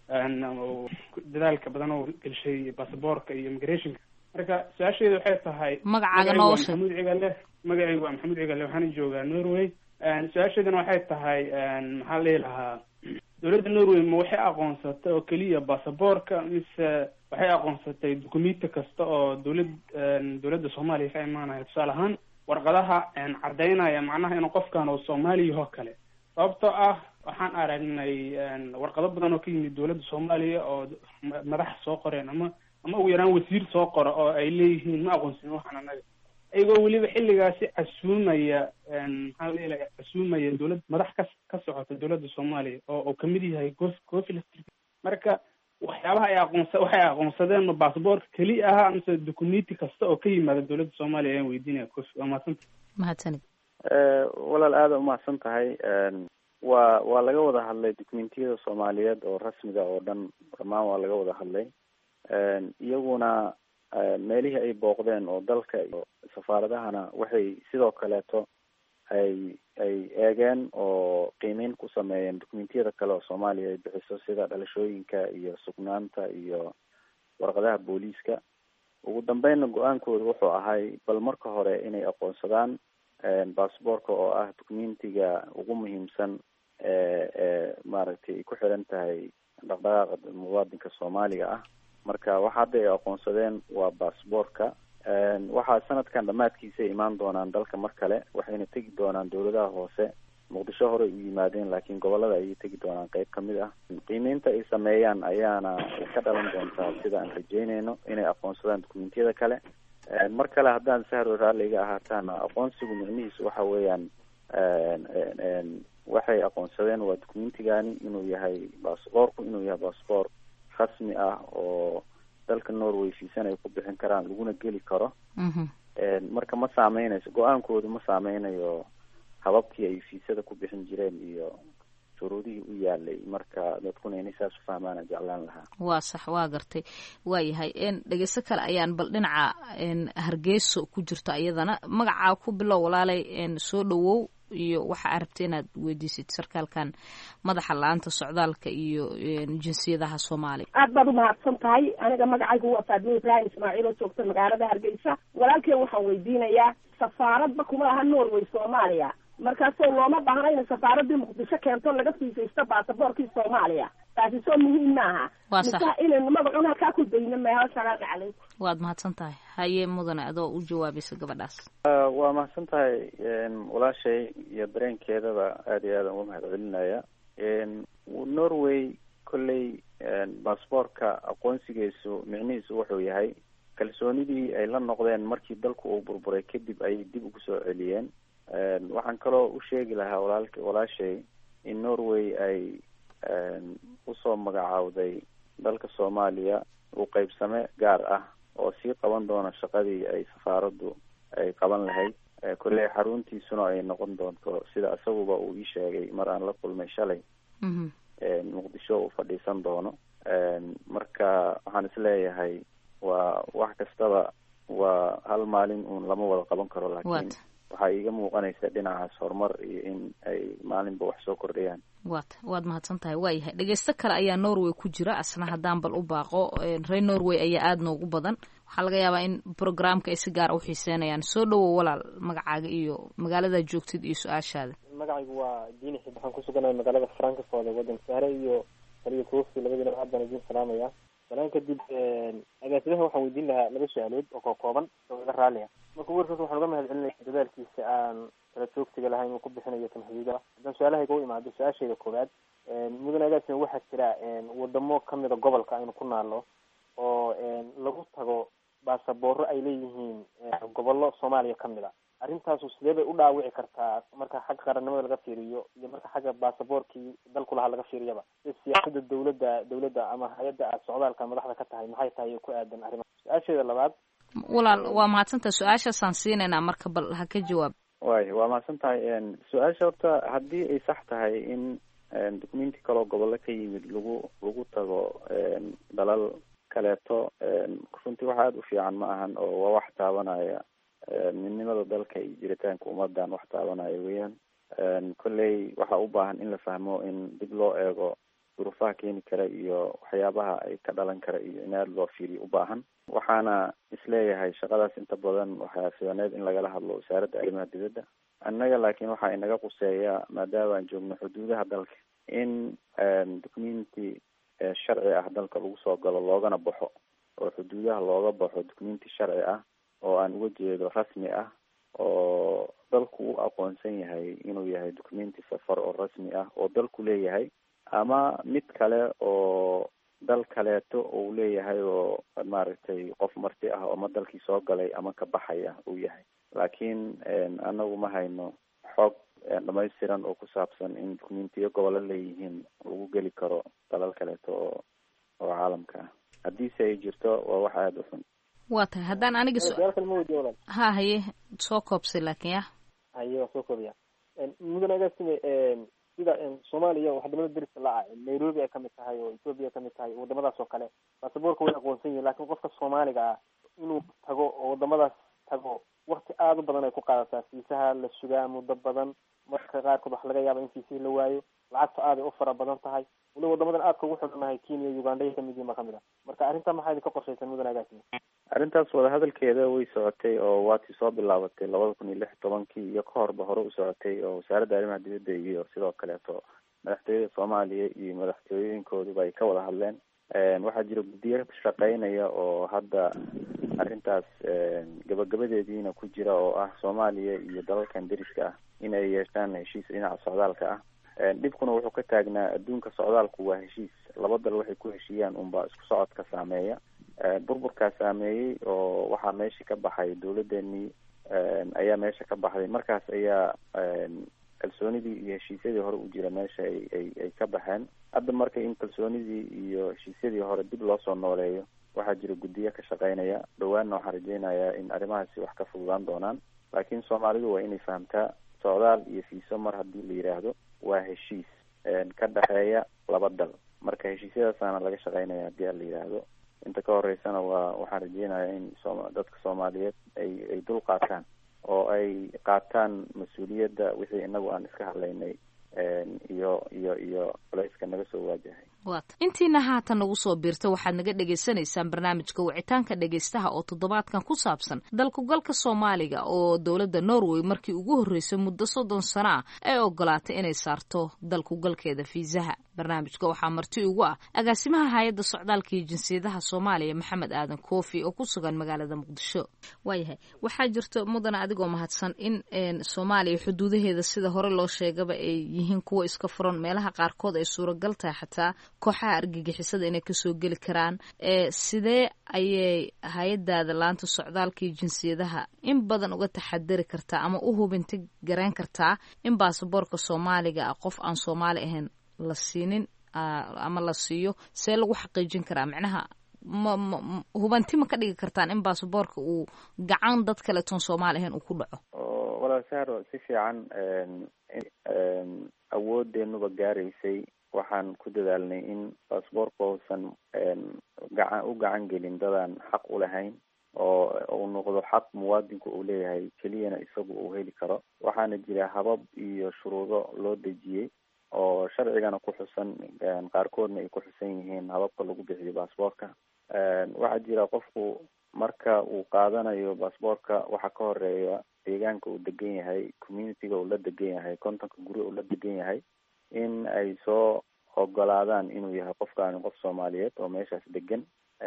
dadaalka badan oo gelshay baasaboorka iyo immigrationka. marka su-aasheedu waxay tahay magacaaga noo sheeg. maxamuud cigale. magacaygu waa maxamuud cigale, waxaana joogaa Norway. su-aasheeduna waxay tahay maxaa la lahaa dawladda Norway ma waxay aqoonsatay oo keliya baasaboorka mise waxay aqoonsatay dukumenti kasta oo dawlad dawladda Soomaaliya ka imaanaya? tusaale ahaan warqadaha cadaynaya macnaha inuu qofkan oo Soomaaliya oo kale. sababtoo ah waxaan aragnay warqado badan oo ka yimid dawladda Soomaaliya oo madax soo qoreen ama ama ugu yaraan wasiir soo qora oo ay leeyihiin ma aqoonsin waxaan anaga, ayagoo weliba xilligaasi casuumaya maxaa la ilaha casuumaya dawlad madax ka ka socota dawladda Soomaaliya oo oo kamid yahay Kofi. marka wax waxyaabaha ay aqoonsa waxay aqoonsadeen ma basaboorka keli ahaa mise documenti kasta oo ka yimaada dawladda soomaaliya ayaan weydiinaya kofi waa mahadsanta mahadsanid walaal aada umahadsan tahay waa waa laga wada hadlay documentiyada soomaaliyeed oo rasmiga oo dhan dhamaan waa laga wada hadlay iyaguna meelihii ay booqdeen oo dalka iyo safaaradahana waxay sidoo kaleeto ay ay eegeen oo qiimeyn ku sameeyeen documentiyada kale oo soomaaliya ay bixiso sida dhalashooyinka iyo sugnaanta iyo warqadaha booliiska ugu dambeynna go-aankooda wuxuu ahay bal marka hore inay aqoonsadaan basaboorka oo ah documentiga ugu muhiimsan ee ee maaragtay ay ku xiran tahay dhaqdhaqaaqa muwaadinka soomaaliga ah marka waxa hadda ay aqoonsadeen waa basaboorka waxaa sanadkan dhamaadkiisa imaan doonaan dalka mar kale waxayna tegi doonaan dawladaha hoose muqdisho hore u yimaadeen laakiin gobolada ayay tegi doonaan qayb kamid ah qiimeynta ay sameeyaan ayaana ka dhalan doontaa sida aan rajeynayno inay aqoonsadaan documentiyada kale mar kale haddaan sahro raalliga ahaataana aqoonsigu micnihiisu waxa weeyaan waxay aqoonsadeen waa documentigani inuu yahay basaboorku inuu yahay basaboor rasmi ah oo dalka norway fiisan ay ku bixin karaan laguna geli karo marka ma saameynayso go-aankoodu ma saameynayo hababkii ay fiisada ku bixin jireen iyo shuruudihii u yaalay marka dadkuna inay saas u fahmaana jeclaan lahaa waa sax waa gartay waa yahay dhegeysto kale ayaan bal dhinaca hargeyso ku jirto iyadana magacaa ku bilow walaalay soo dhawow iyo waxa arabtay inaad weydiisid sarkaalkan madaxa la-aanta socdaalka iyo jinsiyadaha soomaaliya aad baad umahadsan tahay aniga magacaygu waa faadmo ibrahim ismaaciil oo joogta magaalada hargeysa walaalkeen waxaan weydiinayaa safaaradba kuma laha norway soomaaliya markaasoo looma baahna inay safaaradii muqdisho keento laga fiisaysto baasaboorkii soomaaliya taasi soo muhiim maaha mise inaynu magacun halkaa ku dayno meeho salaamu calaykum waad mahadsan tahay haye mudane adoo u jawaabaysa gabadhaas waa mahadsan tahay walaashay iyo dareenkeedaba aada iyo aada uga mahad celinaya norway kolley basaboorka aqoonsigiisu micnihiisu wuxuu yahay kalsoonidii ay la noqdeen markii dalku uu burburay kadib ayay dib ugu soo celiyeen waxaan kaloo u sheegi lahaa walaalk walaashay in norway ay usoo magacaawday dalka soomaaliya uu qeybsame gaar ah oo sii qaban doona shaqadii ay safaaraddu ay qaban lahayd kolley xaruntiisuna ay noqon doonto sida isaguba uu ii sheegay mar aan la kulmay shalay muqdisho uu fadhiisan doono marka waxaan isleeyahay waa wax kastaba waa hal maalin uun lama wada qaban karo laakiin waxaa iiga muuqanaysa dhinacaas horumar iyo in ay maalinba wax soo kordhayaan wat waad mahadsan tahay waa yahay dhegeysto kale ayaa norway ku jira asna haddaan bal u baaqo reer norway ayaa aada noogu badan waxaa laga yaabaa in programka ay si gaara uxiiseynayaan soo dhawow walaal magacaaga iyo magaalada joogtid iyo su-aashaada magacaygu waa diini xib waxaan kusuganahay magaalada frankfort ee waddanka sahre iyo taliya kofi labadiina aad baan idin salaamaya salaan kadib agaasimaha waxaan weydiin lahaa laba su-aalood oo kookooban oo iga raalliya marka ugu horreys waxaan uga mahad celinaya dadaalkiisa aan kala joogtiga lahayn uu ku bixinayo tanxiyada haddaan su-aalahayga u imaado su-aashayda koowaad mudane agaasima waxaa jira wadamo kamida gobolka aynu ku naalno oo lagu tago baasaboorro ay leeyihiin gobollo soomaaliya kamid a arrintaasu sidee bay u dhaawici kartaa marka xagga qarannimada laga fiiriyo iyo marka xagga baasaboorkii dalku lahaa laga fiiriyaba si siyaasada dawladda dawladda ama hay-adda aad socdaalka madaxda ka tahay maxay tahay ku aadan arrimaha su-aasheeda labaad walaal waa mahadsantahay su-aashaasaan siinaynaa marka bal ha ka jawaab way waa mahadsan tahay su-aasha horta haddii ay sax tahay in documenti kaloo gobollo ka yimid lagu lagu tago dalal kaleeto runtii wax aada u fiican ma ahan oo waa wax taabanaya midnimada dalka iyo jiritaanka ummadan wax taabanaya weeyaan kolley waxaa u baahan in la fahmo in dib loo eego duruufaha keeni kara iyo waxyaabaha ay ka dhalan kara iyo in aada loo fiiriyo u baahan waxaana isleeyahay shaqadaas inta badan waxaa fidaneed in lagala hadlo wasaaradda arrimaha dibadda annaga laakiin waxaa inaga quseeya maadaama aan joogno xuduudaha dalka in documenti sharci ah dalka lagu soo galo loogana baxo oo xuduudaha looga baxo documenti sharci ah oo aan uga jeedo rasmi ah oo dalku u aqoonsan yahay inuu yahay documenti safar oo rasmi ah oo dalku leeyahay ama mid kale oo dal kaleeto uu leeyahay oo maaragtay qof marti ah oo ama dalkii soo galay ama ka baxaya uu yahay laakiin anagu ma hayno xoog dhamaystiran oo ku saabsan in documentiyo gobollo leeyihiin lagu geli karo dalal kaleeto oo oo caalamka ah. haddiise ay jirto waa wax aada u xun. waa tahay haddaan aniga ha haye soo koobsay laakiin ya haye waa soo koobiya mudane agaasime sida soomaaliya wadamada deriska la-a nairobi ay kamid tahay oo ethoopia ay kamid tahay wadamadaas oo kale baasaboorka way aqoonsan yihin lakin qofka soomaaliga ah inuu tago oo wadamadaas tago wakti aada u badan ay ku qaadataa fiisaha la sugaa muddo badan marka qaarkood wax laga yaaba in fiisihii la waayo lacagta aaday u fara badan tahay waliba wadamadan aadka ugu xidhannahay kenya uganda ay kamid yihin ma kamid ah marka arrinta maxaa idinka qorshaysan mudane agaasime arrintaas wadahadalkeeda way socotay oo waatii soo bilaabatay labada kun iyo lix tobankii iyo ka horba hore u socotay oo wasaaradda arrimaha dibadda iyo sidoo kaleeto madaxtooyada soomaaliya iyo madaxtooyooyinkooduba ay ka wada hadleen. waxaa jira guddiyo shaqeynaya oo hadda arrintaas gabagabadeediina ku jira oo ah soomaaliya iyo dalalkan deriska ah in ay yeeshaan heshiis dhinaca socdaalka ah. dhibkuna wuxuu ka taagnaa adduunka socdaalku waa heshiis laba dal waxay ku heshiiyaan unbaa isku socodka saameeya. burburkaa saameeyey oo waxaa meesha ka baxay dawladdeennii ayaa meesha ka baxday markaas ayaa kalsoonidii iyo heshiisyadii hore u jira meesha ay ay ay ka baxeen. hadda marka in kalsoonidii iyo heshiisyadii hore dib loo soo nooleeyo waxaa jira guddiyo ka shaqeynaya dhawaanna waxaan rajeynayaa in arrimahaasi wax ka fududaan doonaan. laakiin soomaalidu waa inay fahamtaa socdaal iyo fiiso mar haddii la yidhaahdo waa heshiis ka dhexeeya laba dal marka heshiisyadaasaana laga shaqeynaya haddii a la yidhaahdo. inta ka horeysana waa waxaan rajeynayaa in so dadka soomaaliyeed ay ay dul qaataan oo ay qaataan mas-uuliyadda wixii inagu aan iska hadlaynay iyo iyo iyo culayska naga soo waajahay. waata intiina haatan nagu soo biirta waxaad naga dhagaysanaysaan barnaamijka wicitaanka dhagaystaha oo toddobaadkan ku saabsan dalkugalka soomaaliga oo dowladda norway markii ugu horreysay muddo soddon sano ah ay ogolaatay inay saarto dalkugalkeeda fiisaha. barnaamijka waxaa marti ugu ah agaasimaha hay-adda socdaalka iyo jinsiyadaha soomaaliya maxamed aadan koofi oo ku sugan magaalada muqdisho. waayahay waxaa jirto mudana adigoo mahadsan in soomaaliya xuduudaheeda sida hore loo sheegaba ay yihiin kuwa iska furan meelaha qaarkood ay suuragal tahay xataa kooxaha argagixisada inay kasoo geli karaan. sidee ayay hay-adaada laanta socdaalka iyo jinsiyadaha in badan uga taxadari kartaa ama u hubinta garan kartaa in baasaboorka soomaaliga ah qof aan soomaali ahayn la siinin ama la siiyo see lagu xaqiijin karaa macnaha ma ma hubanti ma ka dhigi kartaan in baasaboorka uu gacan dad kaleetoon soomaali ahayn uu ku dhaco? walaal sahro si fiican awoodeenuba gaaraysay waxaan ku dadaalnay in baasaboorka uusan gacan u gacan gelin dadaan xaq u lahayn oo uu noqdo xaq muwaadinku uu leeyahay keliyana isagu uu heli karo. waxaana jira habab iyo shuruudo loo dejiyey oo sharcigana ku xusan qaarkoodna ay ku xusan yihiin hababka lagu bixiyo baasaboorka. waxaa jira qofku marka uu qaadanayo baasaboorka waxaa ka horeeya deegaanka uu degan yahay, communityga uu la degan yahay, kontonka guri uu la degan yahay, in ay soo ogolaadaan inuu yahay qofkaani qof soomaaliyeed oo meeshaas degan.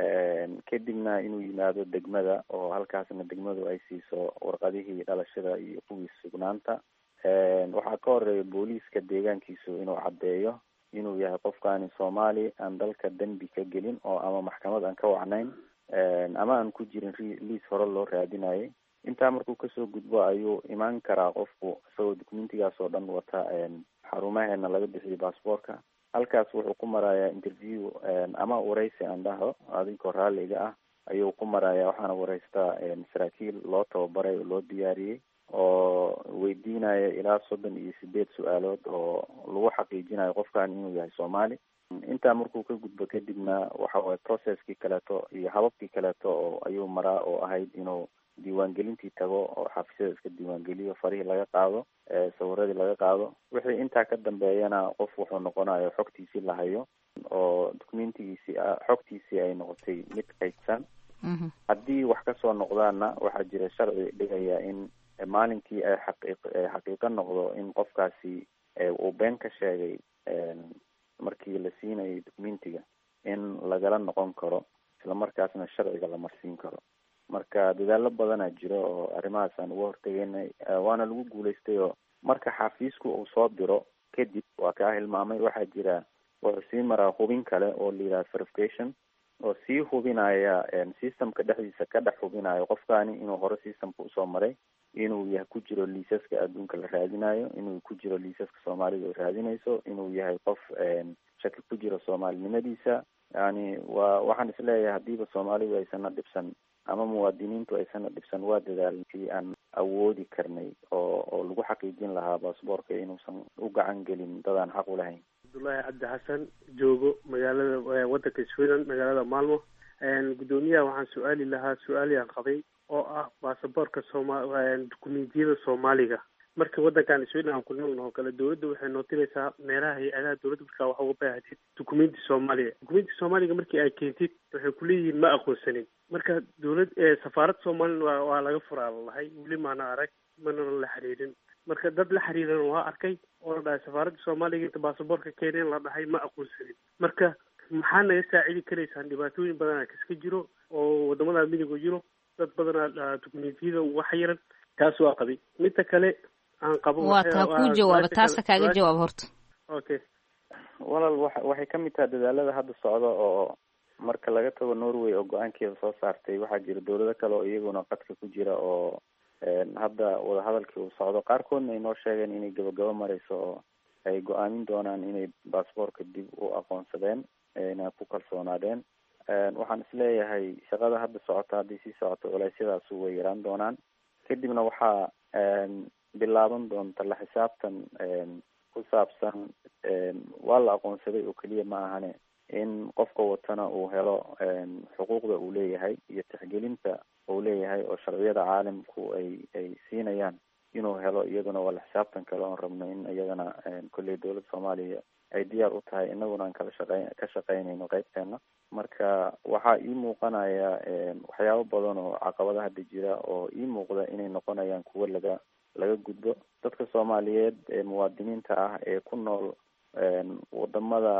kadibna inuu yimaado degmada oo halkaasna degmadu ay siiso warqadihii dhalashada iyo kuwii sugnaanta. waxaa ka horeeya booliiska deegaankiisu inuu caddeeyo inuu yahay qofkaani soomaali aan dalka dembi ka gelin oo ama maxkamad aan ka wacnayn ama aan ku jirin liis hore loo raadinayay. intaa markuu kasoo gudbo ayuu imaan karaa qofku isagoo documentigaas oo dhan wata xarumaheena laga bixiyo baasaboorka. halkaas wuxuu ku marayaa interview ama wareysi aan dhaho adinkoo raalliga ah ayuu ku marayaa. waxaana wareystaa saraakiil loo tababaray oo loo diyaariyey oo weydiinaya ilaa soddon iyo sideed su-aalood oo lagu xaqiijinayo qofkan inuu yahay soomaali. intaa markuu ka gudbo kadibna waxa waye processkii kaleeto iyo hababkii kaleeto oo ayuu maraa oo ahayd inuu diiwaangelintii tago oo xafiisyada iska diiwaangeliyo, farihii laga qaado, sawiradii laga qaado. wixii intaa ka dambeeyana qof wuxuu noqonayo xogtiisii la hayo oo documentigiisii xogtiisii ay noqotay mid kaydsan. haddii wax kasoo noqdaana waxaa jira sharci dhigaya in maalinkii ay xaqiiq xaqiiqo noqdo in qofkaasi uu been ka sheegay markii la siinayay documentiga in lagala noqon karo islamarkaasna sharciga la marsiin karo. marka dadaalo badanaa jiro oo arrimahaas aan uga hortegeynay waana lagu guulaystay. oo marka xafiisku uu soo diro kadib waa kaa hilmaamay waxaa jira wuxuu sii maraa hubin kale oo la yidhaha verification oo sii hubinaya systemka dhexdiisa ka dhex hubinayo qofkaani inuu hore systemka usoo maray, inuu yahay ku jiro liisaska adduunka la raadinayo, inuu ku jiro liisaska soomaalida ay raadinayso, inuu yahay qof shaki ku jiro soomaalinimadiisa, yani waa waxaan isleeyahay hadiiba soomaalidu aysana dhibsan ama muwaadiniintu aysana dhibsan waa dadaalkii aan awoodi karnay oo oo lagu xaqiijin lahaa baasboorka inuusan u gacan gelin dadaan xaq u lahayn. cabdullaahi cabdi xasan joogo magaalada wadanka sweden magaalada maalmo. gudoomiyaha waxaan su-aali lahaa su-aaliyaan qabay oo ah baasaboorka sooma dukumentiyada soomaaliga. marka wadankan sweden aan ku nool oo kale dawladda waxay nootinaysaa meelaha hay-adaha dawladda markaa waxa uga baahatid dukumenti soomaaliya. dukumenti soomaaliga markii ay keentid waxay kuleeyihiin ma aqoonsanin. marka dawlad safaarad soomaaliya waa waa laga furaa lalahay weli maana arag mana la xiriirin. marka dad la xiriiran waa arkay oo la dhahay safaaradda soomaaliga inta baasaboorka keeneen la dhahay ma aqoonsanin. marka maxaa naga saacidi karaysaan dhibaatooyin badanaa kaska jiro oo wadamada midiga jiro dad badanaa dukumentiyada uga xayiran. taas waa qabay. midda kale aan qabo waa taa ku jawaaba taasa kaaga jawaab horta. okay walaal wa waxay kamid tahay dadaalada hadda socda oo marka laga tago Norway oo go-aankeeda soo saartay waxaa jira dawlado kale oo iyaguna qadka ku jira oo hadda wadahadalkii uu socdo qaarkoodna ay noo sheegeen inay gabagabo marayso oo ay go-aamin doonaan inay baasboorka dib u aqoonsadeen inay ku kalsoonaadeen. waxaan isleeyahay shaqada hadda socota haddii sii socoto culeysyadaas way yaraan doonaan kadibna waxaa bilaaban doonta la xisaabtan ku saabsan waa la aqoonsaday oo keliya ma ahane in qofka watana uu helo xuquuqda uu leeyahay iyo tixgelinta uu leeyahay oo sharciyada caalamku ay ay siinayaan inuu helo. iyaduna waa la xisaabtan kale oon rabno in iyadana kolley dawladda soomaaliya ay diyaar u tahay inaguna aan kala shaqey ka shaqeynayno qaybteena. marka waxaa ii muuqanaya waxyaabo badan oo caqabada hadda jira oo ii muuqda inay noqonayaan kuwo laga laga gudbo. dadka soomaaliyeed ee muwaadiniinta ah ee ku nool wadamada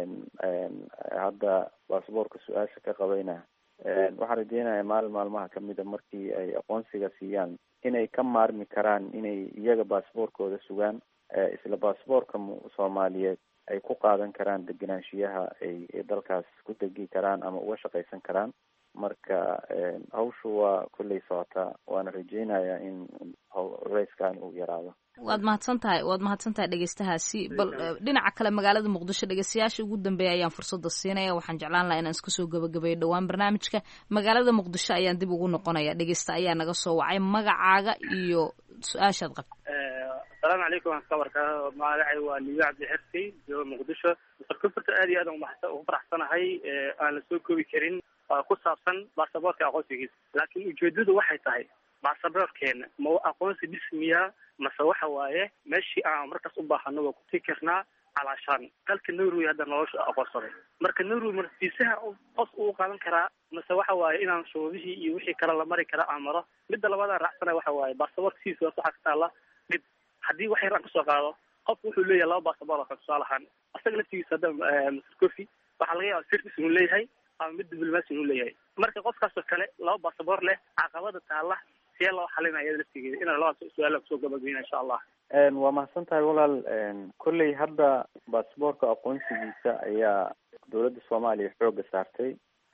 hadda baasboorka su-aasha ka qabayna waxaan rajeynayaa maalin maalmaha kamida markii ay aqoonsiga siiyaan inay ka maarmi karaan inay iyaga baasboorkooda sugaan isla baasboorka soomaaliyeed ay ku qaadan karaan degenaanshiyaha ay dalkaas ku degi karaan ama uga shaqaysan karaan. marka hawshu waa kulley socotaa waana rajeynayaa in culeyskan uu yaraado. waad mahadsan tahay waad mahadsan tahay dhegeystahaasi. bal dhinaca kale magaalada muqdisho dhegeystayaasha ugu dambeeya ayaan fursada siinaya. waxaan jeclaan lahaa inaan iska soo gabagabeeyo dhowaan barnaamijka. magaalada muqdisho ayaan dib ugu noqonaya. dhegeysta ayaa naga soo wacay magacaaga iyo su-aashaad qabta. asalaamu calaykum waan ka warkaa magacay waa liibi cabdi xirsi jooga muqdisho. sarkufurta aad iyo aad ugu faraxsanahay aan la soo koobi karin ku saabsan baasaboorka aqoonsigiisa. laakiin ujeedadu waxay tahay baasaboorkeena ma aqoonsi dhismiya mase waxa waaye meeshii aan markaas u baahano waa ku tii karnaa calaashaan dalka Norway hadda nolosha aqoonsaday. marka Norway martiisaha qof uu qaadan karaa mase waxa waaye inaan shuruudihii iyo wixii kale la mari kara aan maro. midda labaad raacsana waxa waaye baasaboorkiisa waxa ka taala mid haddii wax yar aan kasoo qaado qof wuxuu leeyahay laba baasaboor oo tusaalahaan asaga laftigiisa hadda mister Kofi waxaa laga yaabaa service inuu leeyahay ama mid diblomaasi inuu leeyahay. marka qofkaas oo kale laba baasaboor leh caqabada taala see loo xalinaya laftigeeda inaan laba su-aal kusoo gabagabeyna insha allah. waa mahadsan tahay walaal. kolley hadda baasaboorka aqoonsigiisa ayaa dawladda soomaaliya xooga saartay.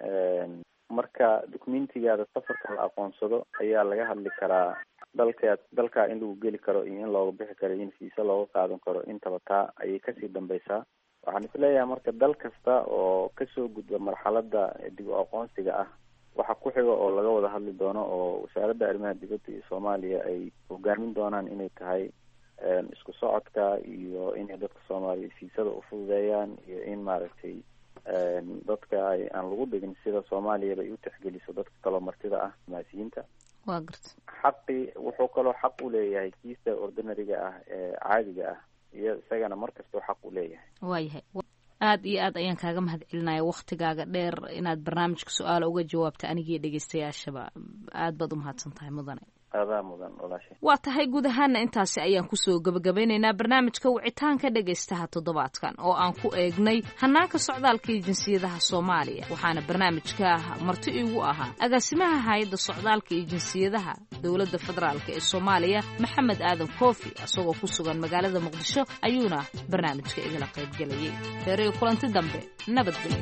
marka dukumentigaada safarka la aqoonsado ayaa laga hadli karaa dalka dalka in lagu geli karo iyo in looga bixi karo in fiisa looga qaadan karo intaba taa ayay kasii dambeysaa. waxaan isleeyahay marka dal kasta oo kasoo gudba marxalada dib u aqoonsiga ah waxa ku xiga oo laga wada hadli doono oo wasaaradda arrimaha dibadda iyo soomaaliya ay hogaamin doonaan inay tahay isku socodka iyo inay dadka soomaaliya fiisada ufududeeyaan iyo in maaragtay dadka ay aan lagu dhigin sida soomaaliyaba ay u tixgeliso dadka kaloo martida ah maasiyiinta. waa garta xaqi wuxuu kaloo xaq u leeyahay kiista ordinariga ah ee caadiga ah iyo isagana markastoo xaq u leeyahay. waayahay aad iyo aad ayaan kaaga mahad celinaya waktigaaga dheer inaad barnaamijka su-aala uga jawaabta anigiiyo dhegeystayaashaba aad baad umahadsan tahay mudane. adaa mudan walaashay. waa tahay guud ahaana intaasi ayaan kusoo gabagabeynaynaa barnaamijka wicitaanka dhegaystaha toddobaadkan oo aan ku eegnay hanaanka socdaalka iyo jinsiyadaha soomaaliya. waxaana barnaamijka marti iigu ahaa agaasimaha hay-adda socdaalka iyo jinsiyadaha dowladda federaalk ee soomaaliya maxamed aadan koofi isagoo ku sugan magaalada muqdisho ayuuna barnaamijka igala qaybgelayay. feeriyo kulanti dambe nabadgelyo.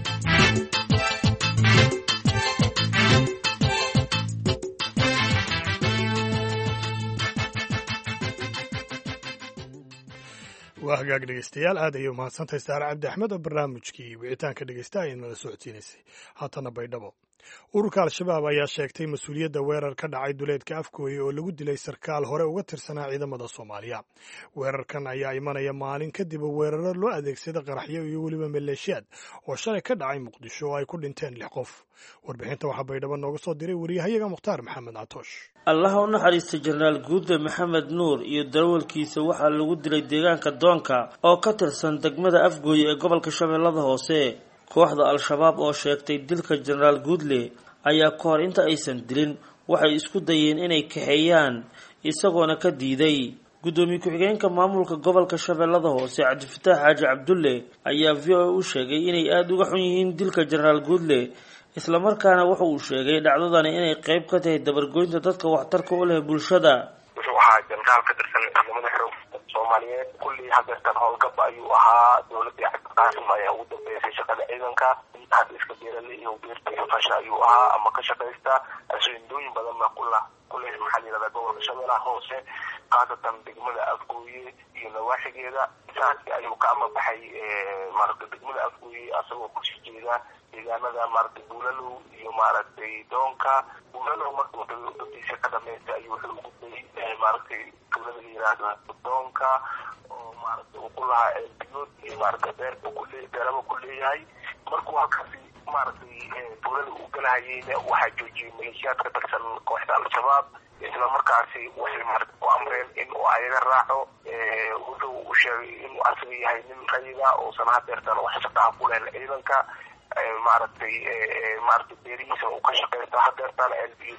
waa hagaag dhegeystayaal aad ayay umahadsantahay saare cabdi axmed oo barnaamijkii wicitaanka dhegeysta ay nala socodsiinaysay haatana baydhabo ururka al-shabaab ayaa sheegtay mas-uuliyadda weerar ka dhacay duleedka afgooye oo lagu dilay sarkaal hore uga tirsanaa ciidamada soomaaliya weerarkan ayaa imanaya maalin kadib weeraro loo adeegsada qaraxyo iyo weliba maleeshiyaad oo shalay ka dhacay muqdisho oo ay ku dhinteen lix qof warbixinta waxaa baydhabo nooga soo diray wariyahayaga mukhtaar maxamed catoosh allaha u naxariista jenaraal guude maxamed nuur iyo darawalkiisa waxaa lagu dilay deegaanka doonka oo ka tirsan degmada afgooye ee gobolka shabeellada hoose kooxda al-shabaab oo sheegtay dilka jenaraal guudle ayaa ka hor inta aysan dilin waxay isku dayeen inay kaxeeyaan isagoona ka diiday guddoomiye ku-xigeenka maamulka gobolka shabeellada hoose cabdifataax xaaji cabdulle ayaa v o a u sheegay inay aada uga xun yihiin dilka jenaraal guudle islamarkaana wuxa uu sheegay dhacdadani inay qayb ka tahay dabargoynta dadka waxtarka u leh bulshada wuxuu ahaa jenaraal ka tirsan ciidamada xoogga soomaaliyeed kullii hadeertan howlgab ayuu ahaa dowladii cabdiqaasim ayaa ugu dambeysay shaqada ciidanka hadda iska beerale iyo beerta iyo fasha ayuu ahaa ama ka shaqaysta asindooyin badanna kula kuleh maxaa la yihahdaa gobolka shabeellaha hoose khaasatan degmada afgooye iyo nawaaxigeeda saasi ayuu ka amabaxay maaragta degmada afgooye asagoo kusii jeeda deegaanada maaragtay buulalow iyo maaragtay doonka buulalow markuu dadkiisa ka dhameystay ayuu wuxuu ugu dayay maaragtay tuulada la yihahdo doonka oo maaragtay uu ku lahaa eelbiyood iyo maaragtay beerba kule beeraba ku leeyahay markuu halkaasi maaragtay tuulada uu galahayeyna waxaa joojiyey maleeshiyaad ka tirsan kooxda al-shabaab isla markaasi waxay maaragtay ku amreen in uu ayaga raaco wuxuu u sheegay inuu asaga yahay nin rayida uusan hadeertan wax shaqaha ku lehen ciidanka maaragtay maaragtay beerihiisa uu ka shaqaysto hadeertan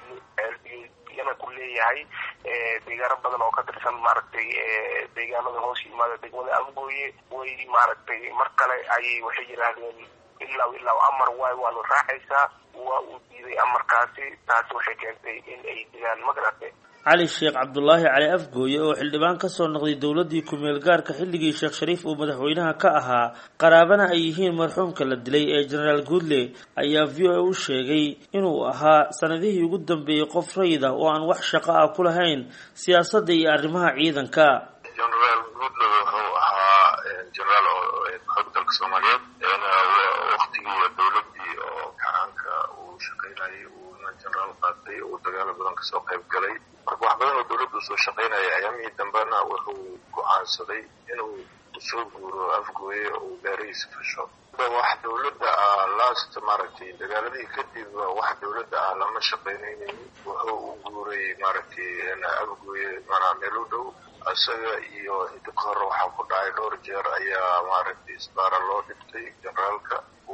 elbiyana ku leeyahay deegaano badan oo ka tirsan maaragtay deegaanada hoos yimaada degmada afgooye way maaragtay mar kale ayay waxay yidhaahdeen ilaa ilaa amar waay waanu raacaysaa waa uu diiday amarkaasi taasi waxay keentay in ay dilaan magarate cali sheekh cabdulaahi cali afgooye oo xildhibaan ka soo noqday dowladdii ku-meel gaarka xilligii sheekh shariif uu madaxweynaha ka ahaa qaraabana ay yihiin marxuumka la dilay ee jenaraal guudle ayaa v o a u sheegay inuu ahaa sanadihii ugu dambeeyey qof rayid ah oo aan wax shaqo ah ku lahayn siyaasadda iyo arrimaha ciidanka jenaraal guudle wuxuu ahaa jenaraal xoog dalka soomaaliyeed waktigii dowladii oo gacaanka uu shaqaynayay uuna jenaraal qaatay uu dagaalo badan kasoo qayb galay marka wax badan oo dowladda usoo shaqaynaya ayaamihii dambena wuxuu go-aansaday inuu usoo guuro afgooye oo uu gaarihiisa fasho wax dowladda ah last maaragtay dagaaladii kadib wax dowladda ah lama shaqaynaynin wuxuu u guuray maaragtay afgooye manaa meel u dhow isaga iyo inta ka hor waxaa ku dhacay dhowr jeer ayaa maaragtay isbaara loo dhigtay generaalka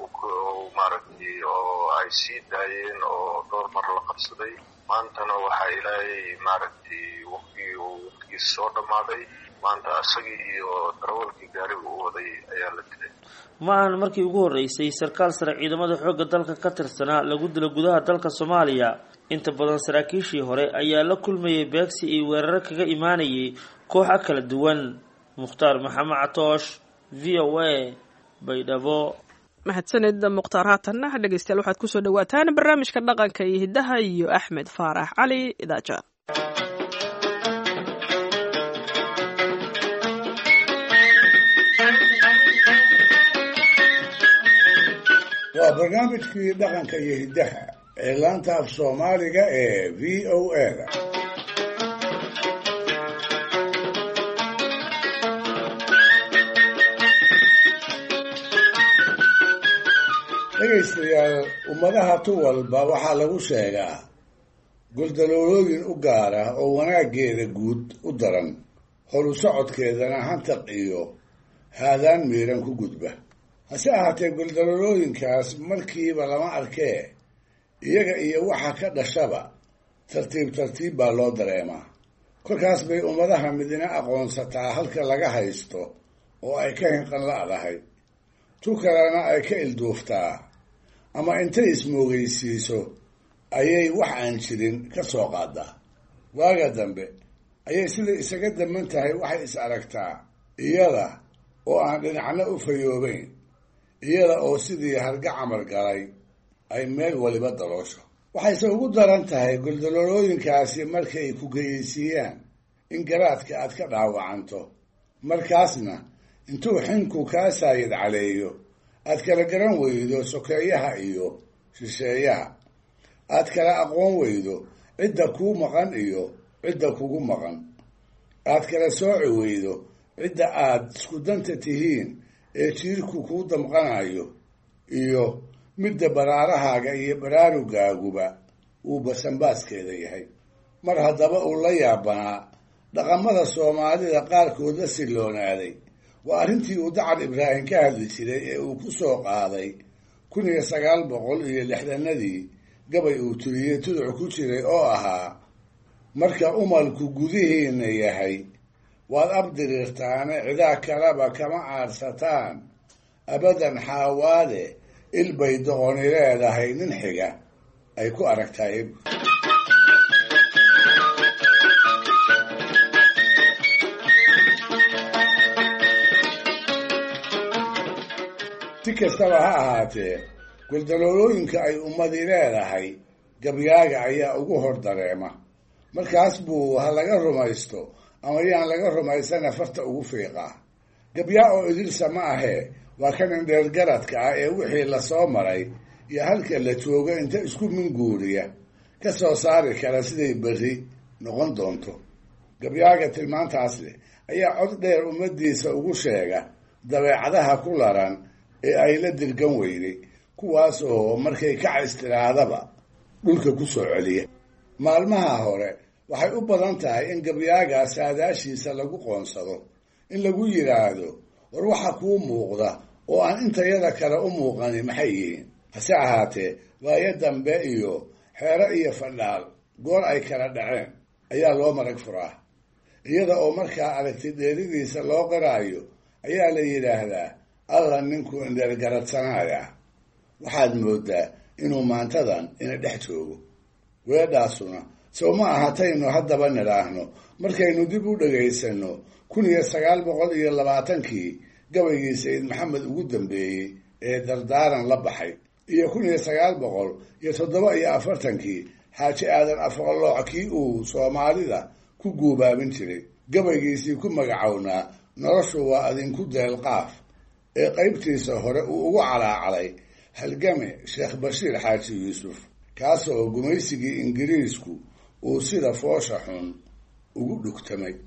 maaragtay oo ay sii daayeen oo dhowr mar la qabsaday maantana waxaa ilaahay maaragtay waqtigii uu waqtigiisa soo dhammaaday maanta isagii iyo darawalkii gaariga u waday ayaa la dilay ma ahan markii ugu horreysay sarkaal sare ciidamada xoogga dalka ka tirsanaa lagu dilo gudaha dalka soomaaliya inta badan saraakiishii hore ayaa la kulmayay beegsi iyo weeraro kaga imaanayay kooxa kala duwan mukhtaar maxamed catoosh v o a baydhabo mahadsanid mukhtaar haatanna dhegeystayaal waxaad kusoo dhawaataan barnaamijka dhaqanka iyo hiddaha iyo axmed faarax cali idaaja waa barnaamijkii dhaqanka iyo hiddaha ee laanta af soomaaliga ee v o a da dhegaystayaal ummadaha tu walba waxaa lagu sheegaa goldaloolooyin u gaara oo wanaaggeeda guud u daran holu socodkeedana hantaq iyo haadaan miiran ku gudba hase ahaatee goldaloolooyinkaas markiiba lama arkee iyaga iyo waxa ka dhashaba tartiib tartiib baa loo dareemaa kolkaas bay ummadaha midina aqoonsataa halka laga haysto oo ay ka hinqan la'dahay tu kalena ay ka ilduuftaa ama intay ismoogaysiiso ayay wax aan jirin ka soo qaadaa waaga dambe ayay siday isaga daman tahay waxay is aragtaa iyada oo aan dhinacna u fayoobayn iyada oo sidii harga camar galay ay meel waliba daloosho waxayse ugu daran tahay goldaloolooyinkaasi markay ku geyeysiiyaan in garaadka aad ka dhaawacanto markaasna intuu xinku kaa saayid caleeyo aad kala garan weydo sokeeyaha iyo shisheeyaha, aad kala aqoon weydo cidda kuu maqan iyo cidda kugu maqan, aad kala sooci weydo cidda aad isku danta tihiin ee jiirku kuu damqanayo iyo midda baraarahaaga iyo baraarugaaguba uu basanbaaskeeda yahay. mar haddaba uu la yaabanaa dhaqamada soomaalida qaarkood la silloonaaday waa arrintii uu dacar ibraahim ka hadli jiray ee uu ku soo qaaday kun iyo sagaal boqol iyo lixdanadii gabay uu tiriyey tuduc ku jiray oo ahaa: marka umalku gudihiinna yahay waad abdiriirtaane cidaa kaleba kama aadsataan, abadan xaawaade ilbay doqoni leedahay nin xiga ay ku aragtahay. si kastaba ha ahaatee guldaloolooyinka ay ummadi leedahay gabyaaga ayaa ugu hor dareema. markaas buu ha laga rumaysto ama yaan laga rumaysana farta ugu fiiqaa. gabyaa oo idilsa ma ahee waa kan indheergaradka ah ee wixii lasoo maray iyo halka la joogo inta isku minguuriya ka soo saari kara siday berri noqon doonto. gabyaaga tilmaantaas leh ayaa cod dheer ummadiisa ugu sheega dabeecadaha ku laran ee ay la dirgan weyday, kuwaas oo markay kaca istiraadaba dhulka ku soo celiya. maalmaha hore waxay u badan tahay in gabyaaga saadaashiisa lagu qoonsado, in lagu yidhaahdo war waxa kuu muuqda oo aan intayada kale u muuqani maxay yihiin. hase ahaatee waayo dambe iyo xeero iyo fadhaal goor ay kala dhaceen ayaa loo marag furaa, iyada oo markaa aragti dheeridiisa loo qiraayo ayaa la yidhaahdaa alla ninkuu indheergaradsanaya. waxaad moodaa inuu maantadan ina dhex joogo. weedhaasuna sow ma ahataynu haddaba nidhaahno markaynu dib u dhagaysano kun iyo sagaal boqol iyo labaatankii gabaygii sayid maxamed ugu dambeeyey ee dardaaran la baxay, iyo kun iyo sagaal boqol iyo toddoba iyo afartankii xaaji aadan afqalooc kii uu soomaalida ku guubaabin jiray, gabaygiisii ku magacownaa noloshu waa adinku deelqaaf ee qaybtiisa hore uu ugu calaacalay halgame sheekh bashiir xaaji yuusuf, kaasoo gumaysigii ingiriisku uu sida foosha xun ugu dhugtamay.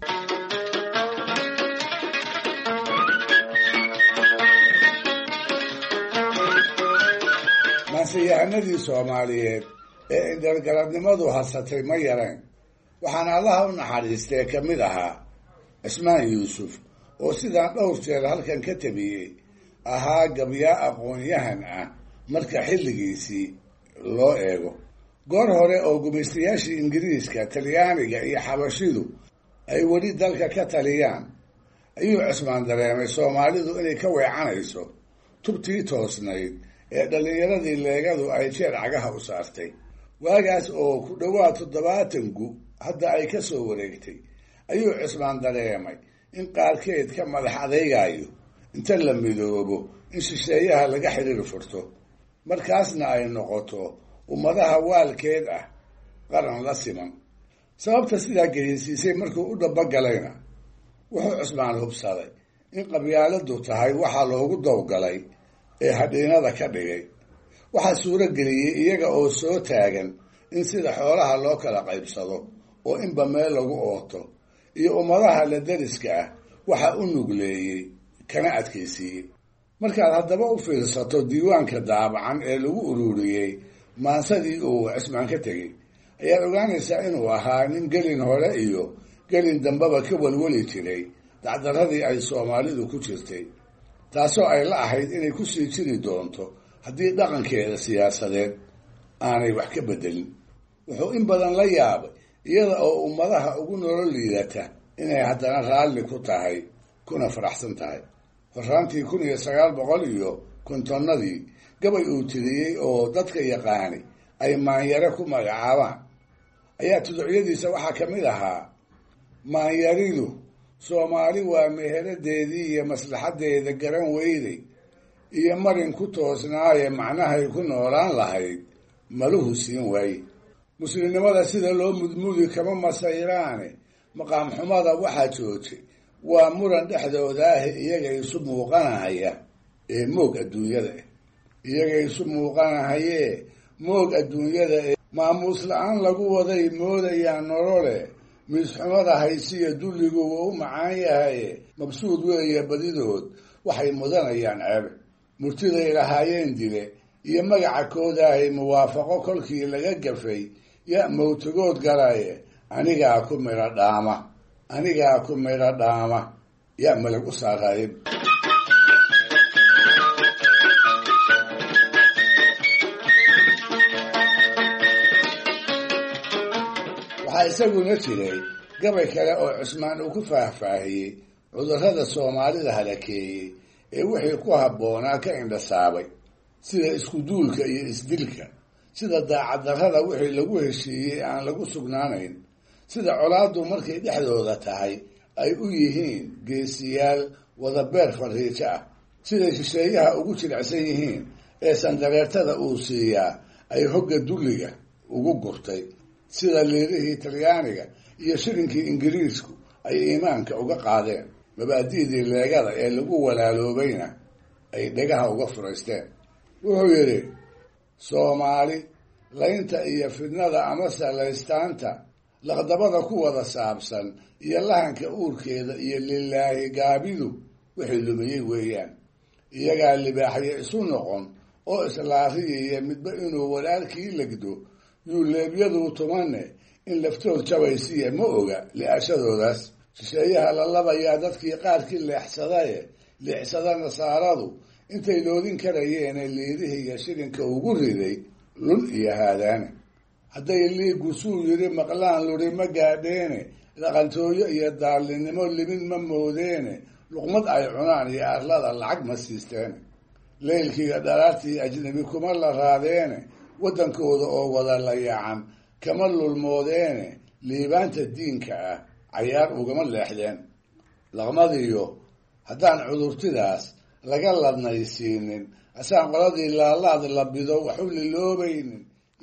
maanseyahanadii soomaaliyeed ee indheergaradnimadu hadsatay ma yareen. waxaana allaha u naxariistee ka mid ahaa cismaan yuusuf oo sidaan dhowr jeer halkan ka tabiyey ahaa gabyaa aqoon-yahan ah marka xilligiisii loo eego. goor hore oo gumaystayaashii ingiriiska, talyaaniga iyo xabashidu ay weli dalka ka taliyaan ayuu cismaan dareemay soomaalidu inay ka weecanayso tubtii toosnayd ee dhallinyaradii leegadu ay jeer cagaha u saartay. waagaas oo ku dhowaad toddobaatanku hadda ay ka soo wareegtay ayuu cismaan dareemay in qaarkeed ka madax adeygayo inta la midoobo in shisheeyaha laga xiriir furto, markaasna ay noqoto ummadaha waalkeed ah qaran la siman. sababta sidaa geysiisay markuu u dhabagalayna wuxuu cismaan hubsaday in qabyaaladu tahay waxaa loogu dowgalay ee hadhiinada ka dhigay. waxaa suuro geliyey iyaga oo soo taagan in sida xoolaha loo kala qaybsado oo inba meel lagu ooto, iyo ummadaha la dariska ah waxa u nugleeyey kana adkaysiiyey. markaad haddaba u fiirsato diiwaanka daabacan ee lagu ururiyey maansadii uu cismaan ka tegey, ayaad ogaanaysaa inuu ahaa nin gelin hore iyo gelin dambeba ka welweli jiray dacdaradii ay soomaalidu ku jirtay, taasoo ay la ahayd inay kusii jiri doonto haddii dhaqankeeda siyaasadeed aanay wax ka bedelin. wuxuu in badan la yaabay iyada oo ummadaha ugu nolol liidata inay haddana raalli ku tahay kuna faraxsan tahay. horaantii kun iyo sagaal boqol iyo kontonnadii gabay uu tiriyey oo dadka yaqaani ay maanyare ku magacaabaan ayaa tuducyadiisa waxaa ka mid ahaa: maanyaridu soomaali waa meheradeedii iyo maslaxadeeda garan weyday, iyo marin ku toosnaaye macnahay ku noolaan lahayd maluhu siin waaye. muslimnimada sida loo mudmudi kama masayraane maqaam xumada waxaa joojay waa muran dhexdooda ah iyaga isu muuqanahaya ee moog adduunyada ah iyaga isu muuqanahayee moog adduunyada ee maamuus la-aan lagu waday moodayaan nolole miisxumada haysiya dulligu wuu u macaan yahaye mabsuud weeye badidood waxay mudanayaan ceebe murtiday lahaayeen dile iyo magaca koodaahay muwaafaqo kolkii laga gafay ya mawtagood galaye anigaa ku midho dhaama anigaa ku midho dhaama ya malag u saaqaayib waxaa isaguna jiray gabay kale oo cusmaan uu ku faahfaahiyey cudurrada soomaalida halakeeyey ee wixii ku habboonaa ka indhasaabay sida iskuduulka iyo isdilka sida daacaddarrada wixii lagu heshiiyey aan lagu sugnaanayn sida colaaddu markay dhexdooda tahay ay u yihiin geesiyaal wadabeer fariijo ah siday shisheeyaha ugu jilicsan yihiin ee sandareertada uu siiyaa ay hogga dulliga ugu gurtay sida liirihii talyaaniga iyo shirinkii ingiriisku ay iimaanka uga qaadeen mabaadi'dii leegada ee lagu walaaloobayna ay dhegaha uga furaysteen wuxuu yidhi soomaali laynta iyo fidnada amase laystaanta laqdabada ku wada saabsan iyo lahanka uurkeeda iyo lilaahi gaabidu wixii lumiyey weeyaan iyagaa libaaxyo isu noqon oo islaariyaya midba inuu walaalkii legdo yuuleebyaduu tumane in laftood jabaysiya ma oga li-ashadoodaas shisheeyaha la labayaa dadkii qaarkii leexsadaye leexsada nasaaradu intay loodin karayeene liirihiga shirinka ugu riday lun iyo haadaane hadday liigu suu yidhi maqlaan luri ma gaadheene dhaqantooyo iyo daallinnimo limin ma moodeene luqmad ay cunaan iyo arlada lacag ma siisteene leylkiiga dharaartii ajnabi kuma la raadeene waddankooda oo wada la yaacan kama lulmoodeene liibaanta diinka ah cayaar ugama leexdeen laqmadiyo haddaan cudurtidaas laga ladnaysiinin asaan qoladii laalaad labido wax u liloobaynin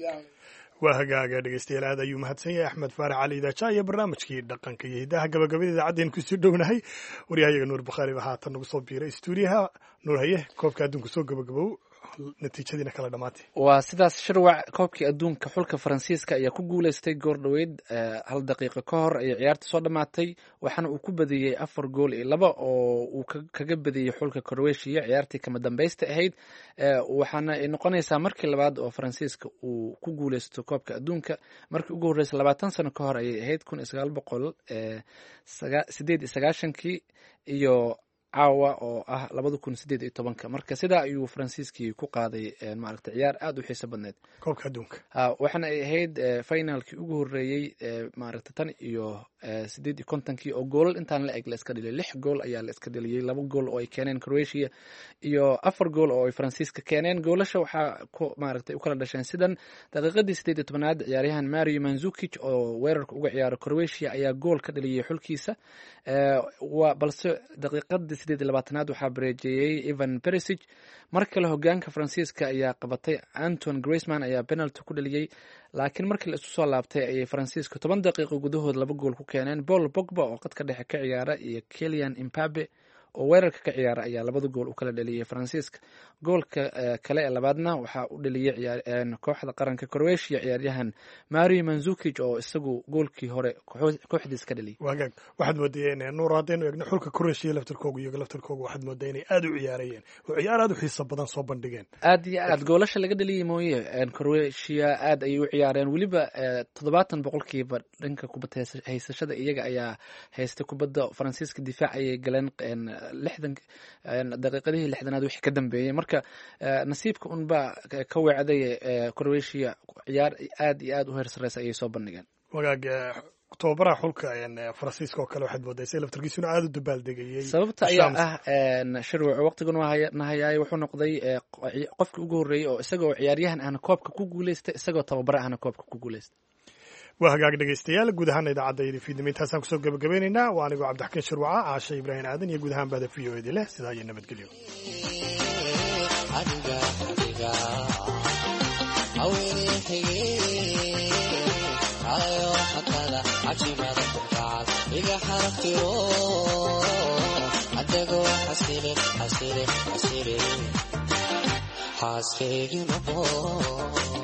waa hagaaga dhegeystayaal aad ayuu mahadsan yahay axmed faarax cali idaaja iyo barnaamijkii dhaqanka iyo hidaha gabagabada idaacadeen kusoo dhownahay waryahayaga nuur bakhaari baa haatan nagu soo biiray stuudiyaha nuur haye koobka adduunka soo gabagabow natiijadiina kala dhamaatay waa sidaas shirwac koobkii adduunka xulka faransiiska ayaa ku guuleystay goor dhoweyd hal daqiiqo ka hor ayay ciyaarta soo dhammaatay waxaana uu ku badiyey afar gool iyo laba oo uu kaga badiyey xulka croatia ciyaartii kama dambaysta ahayd waxaana ay noqonaysaa markii labaad oo faransiiska uu ku guuleysto koobka adduunka markii ugu horreysay labaatan sano ka hor ayay ahayd kun iyo sagaal boqol sideed iyo sagaashankii iyo caawa oo ah labada kun sideed iyo tobanka marka sidaa ayuu faransiiskii ku qaaday maaragta ciyaar aada u xiiso badneed koobka adduunka waxaana ay ahayd finalkii ugu horreeyey maaragta tan iyo sideed iyo kontonkii oo goolal intaan la eg la iska dhiliyay lix gool ayaa la iska dheliyey laba gool oo ay keeneen croatia iyo afar gool oo ay faransiiska keeneen goolasha waxaa ku maaragtay u kala dhasheen sidan daqiiqadii sideed iyo tobanaad ciyaaryahan mario manzukic oo weerarka uga ciyaaro croatia ayaa gool ka dhaliyey xulkiisa balse daqiiqadii sideed iyo labaatanaad waxaa bareejeeyey evan perisic mar kale hogaanka faransiiska ayaa qabatay anton graceman ayaa penalty ku dhaliyey laakiin markii la isu soo laabtay ayay faransiiska toban daqiiqo gudahood laba gool ku keeneen paul pogba oo qadka dhexe ka ciyaara iyo kelian imbabe oo weerarka ka ciyaara ayaa labada gool u kala dhaliyey faransiiska goolka kale ee labaadna waxaa u dhaliyey kooxda qaranka croatia ciyaaryahan mario manzukic oo isagu goolkii hore kooxdiis ka dhaliyey wagaag waxaad moodayeen nuur haddaynu eegno xulka croatia laftarkooga iyaga laftarkooga waxaad moodaa inay aada u ciyaarayeen oo ciyaar aada u xiiso badan soo bandhigeen aad iyo aad goolasha laga dhaliyey mooye croatia aad ayay u ciyaareen weliba toddobaatan boqolkiiba dhanka kubadda haysashada iyaga ayaa haystay kubadda faransiiska difaac ayay galeen lixdan daqiiqadihii lixdanaad wixii ka dambeeyey marka nasiibka unba ka weecday croatia ciyaar aad iyo aad u heer sareysa ayay soo bandhigeen wagaag tobabaraha xulka faransiiska oo kale waxaad moodaysay laftarkiisuna aada u dabaaldegayey sababta ayaa ah shirwac waqtigan nahayaay wuxuu noqday qofkii ugu horreeyey oo isagoo ciyaaryahan ahna koobka ku guuleysta isagoo tababara ahna koobka ku guuleysta waa hagaag dhegeystayaal guud ahaana idaacadda fiidnimo intaasaan kusoo gabagabaynaynaa waa anigoo cabdixakiin shirwaca caashe ibraahim aadan iyo guud ahaan baada v o edi leh sidaa iyo nabadgelyo haweeney iga xaraftiro adagoo xasilin xasilin xasilin xaaskaygi noqo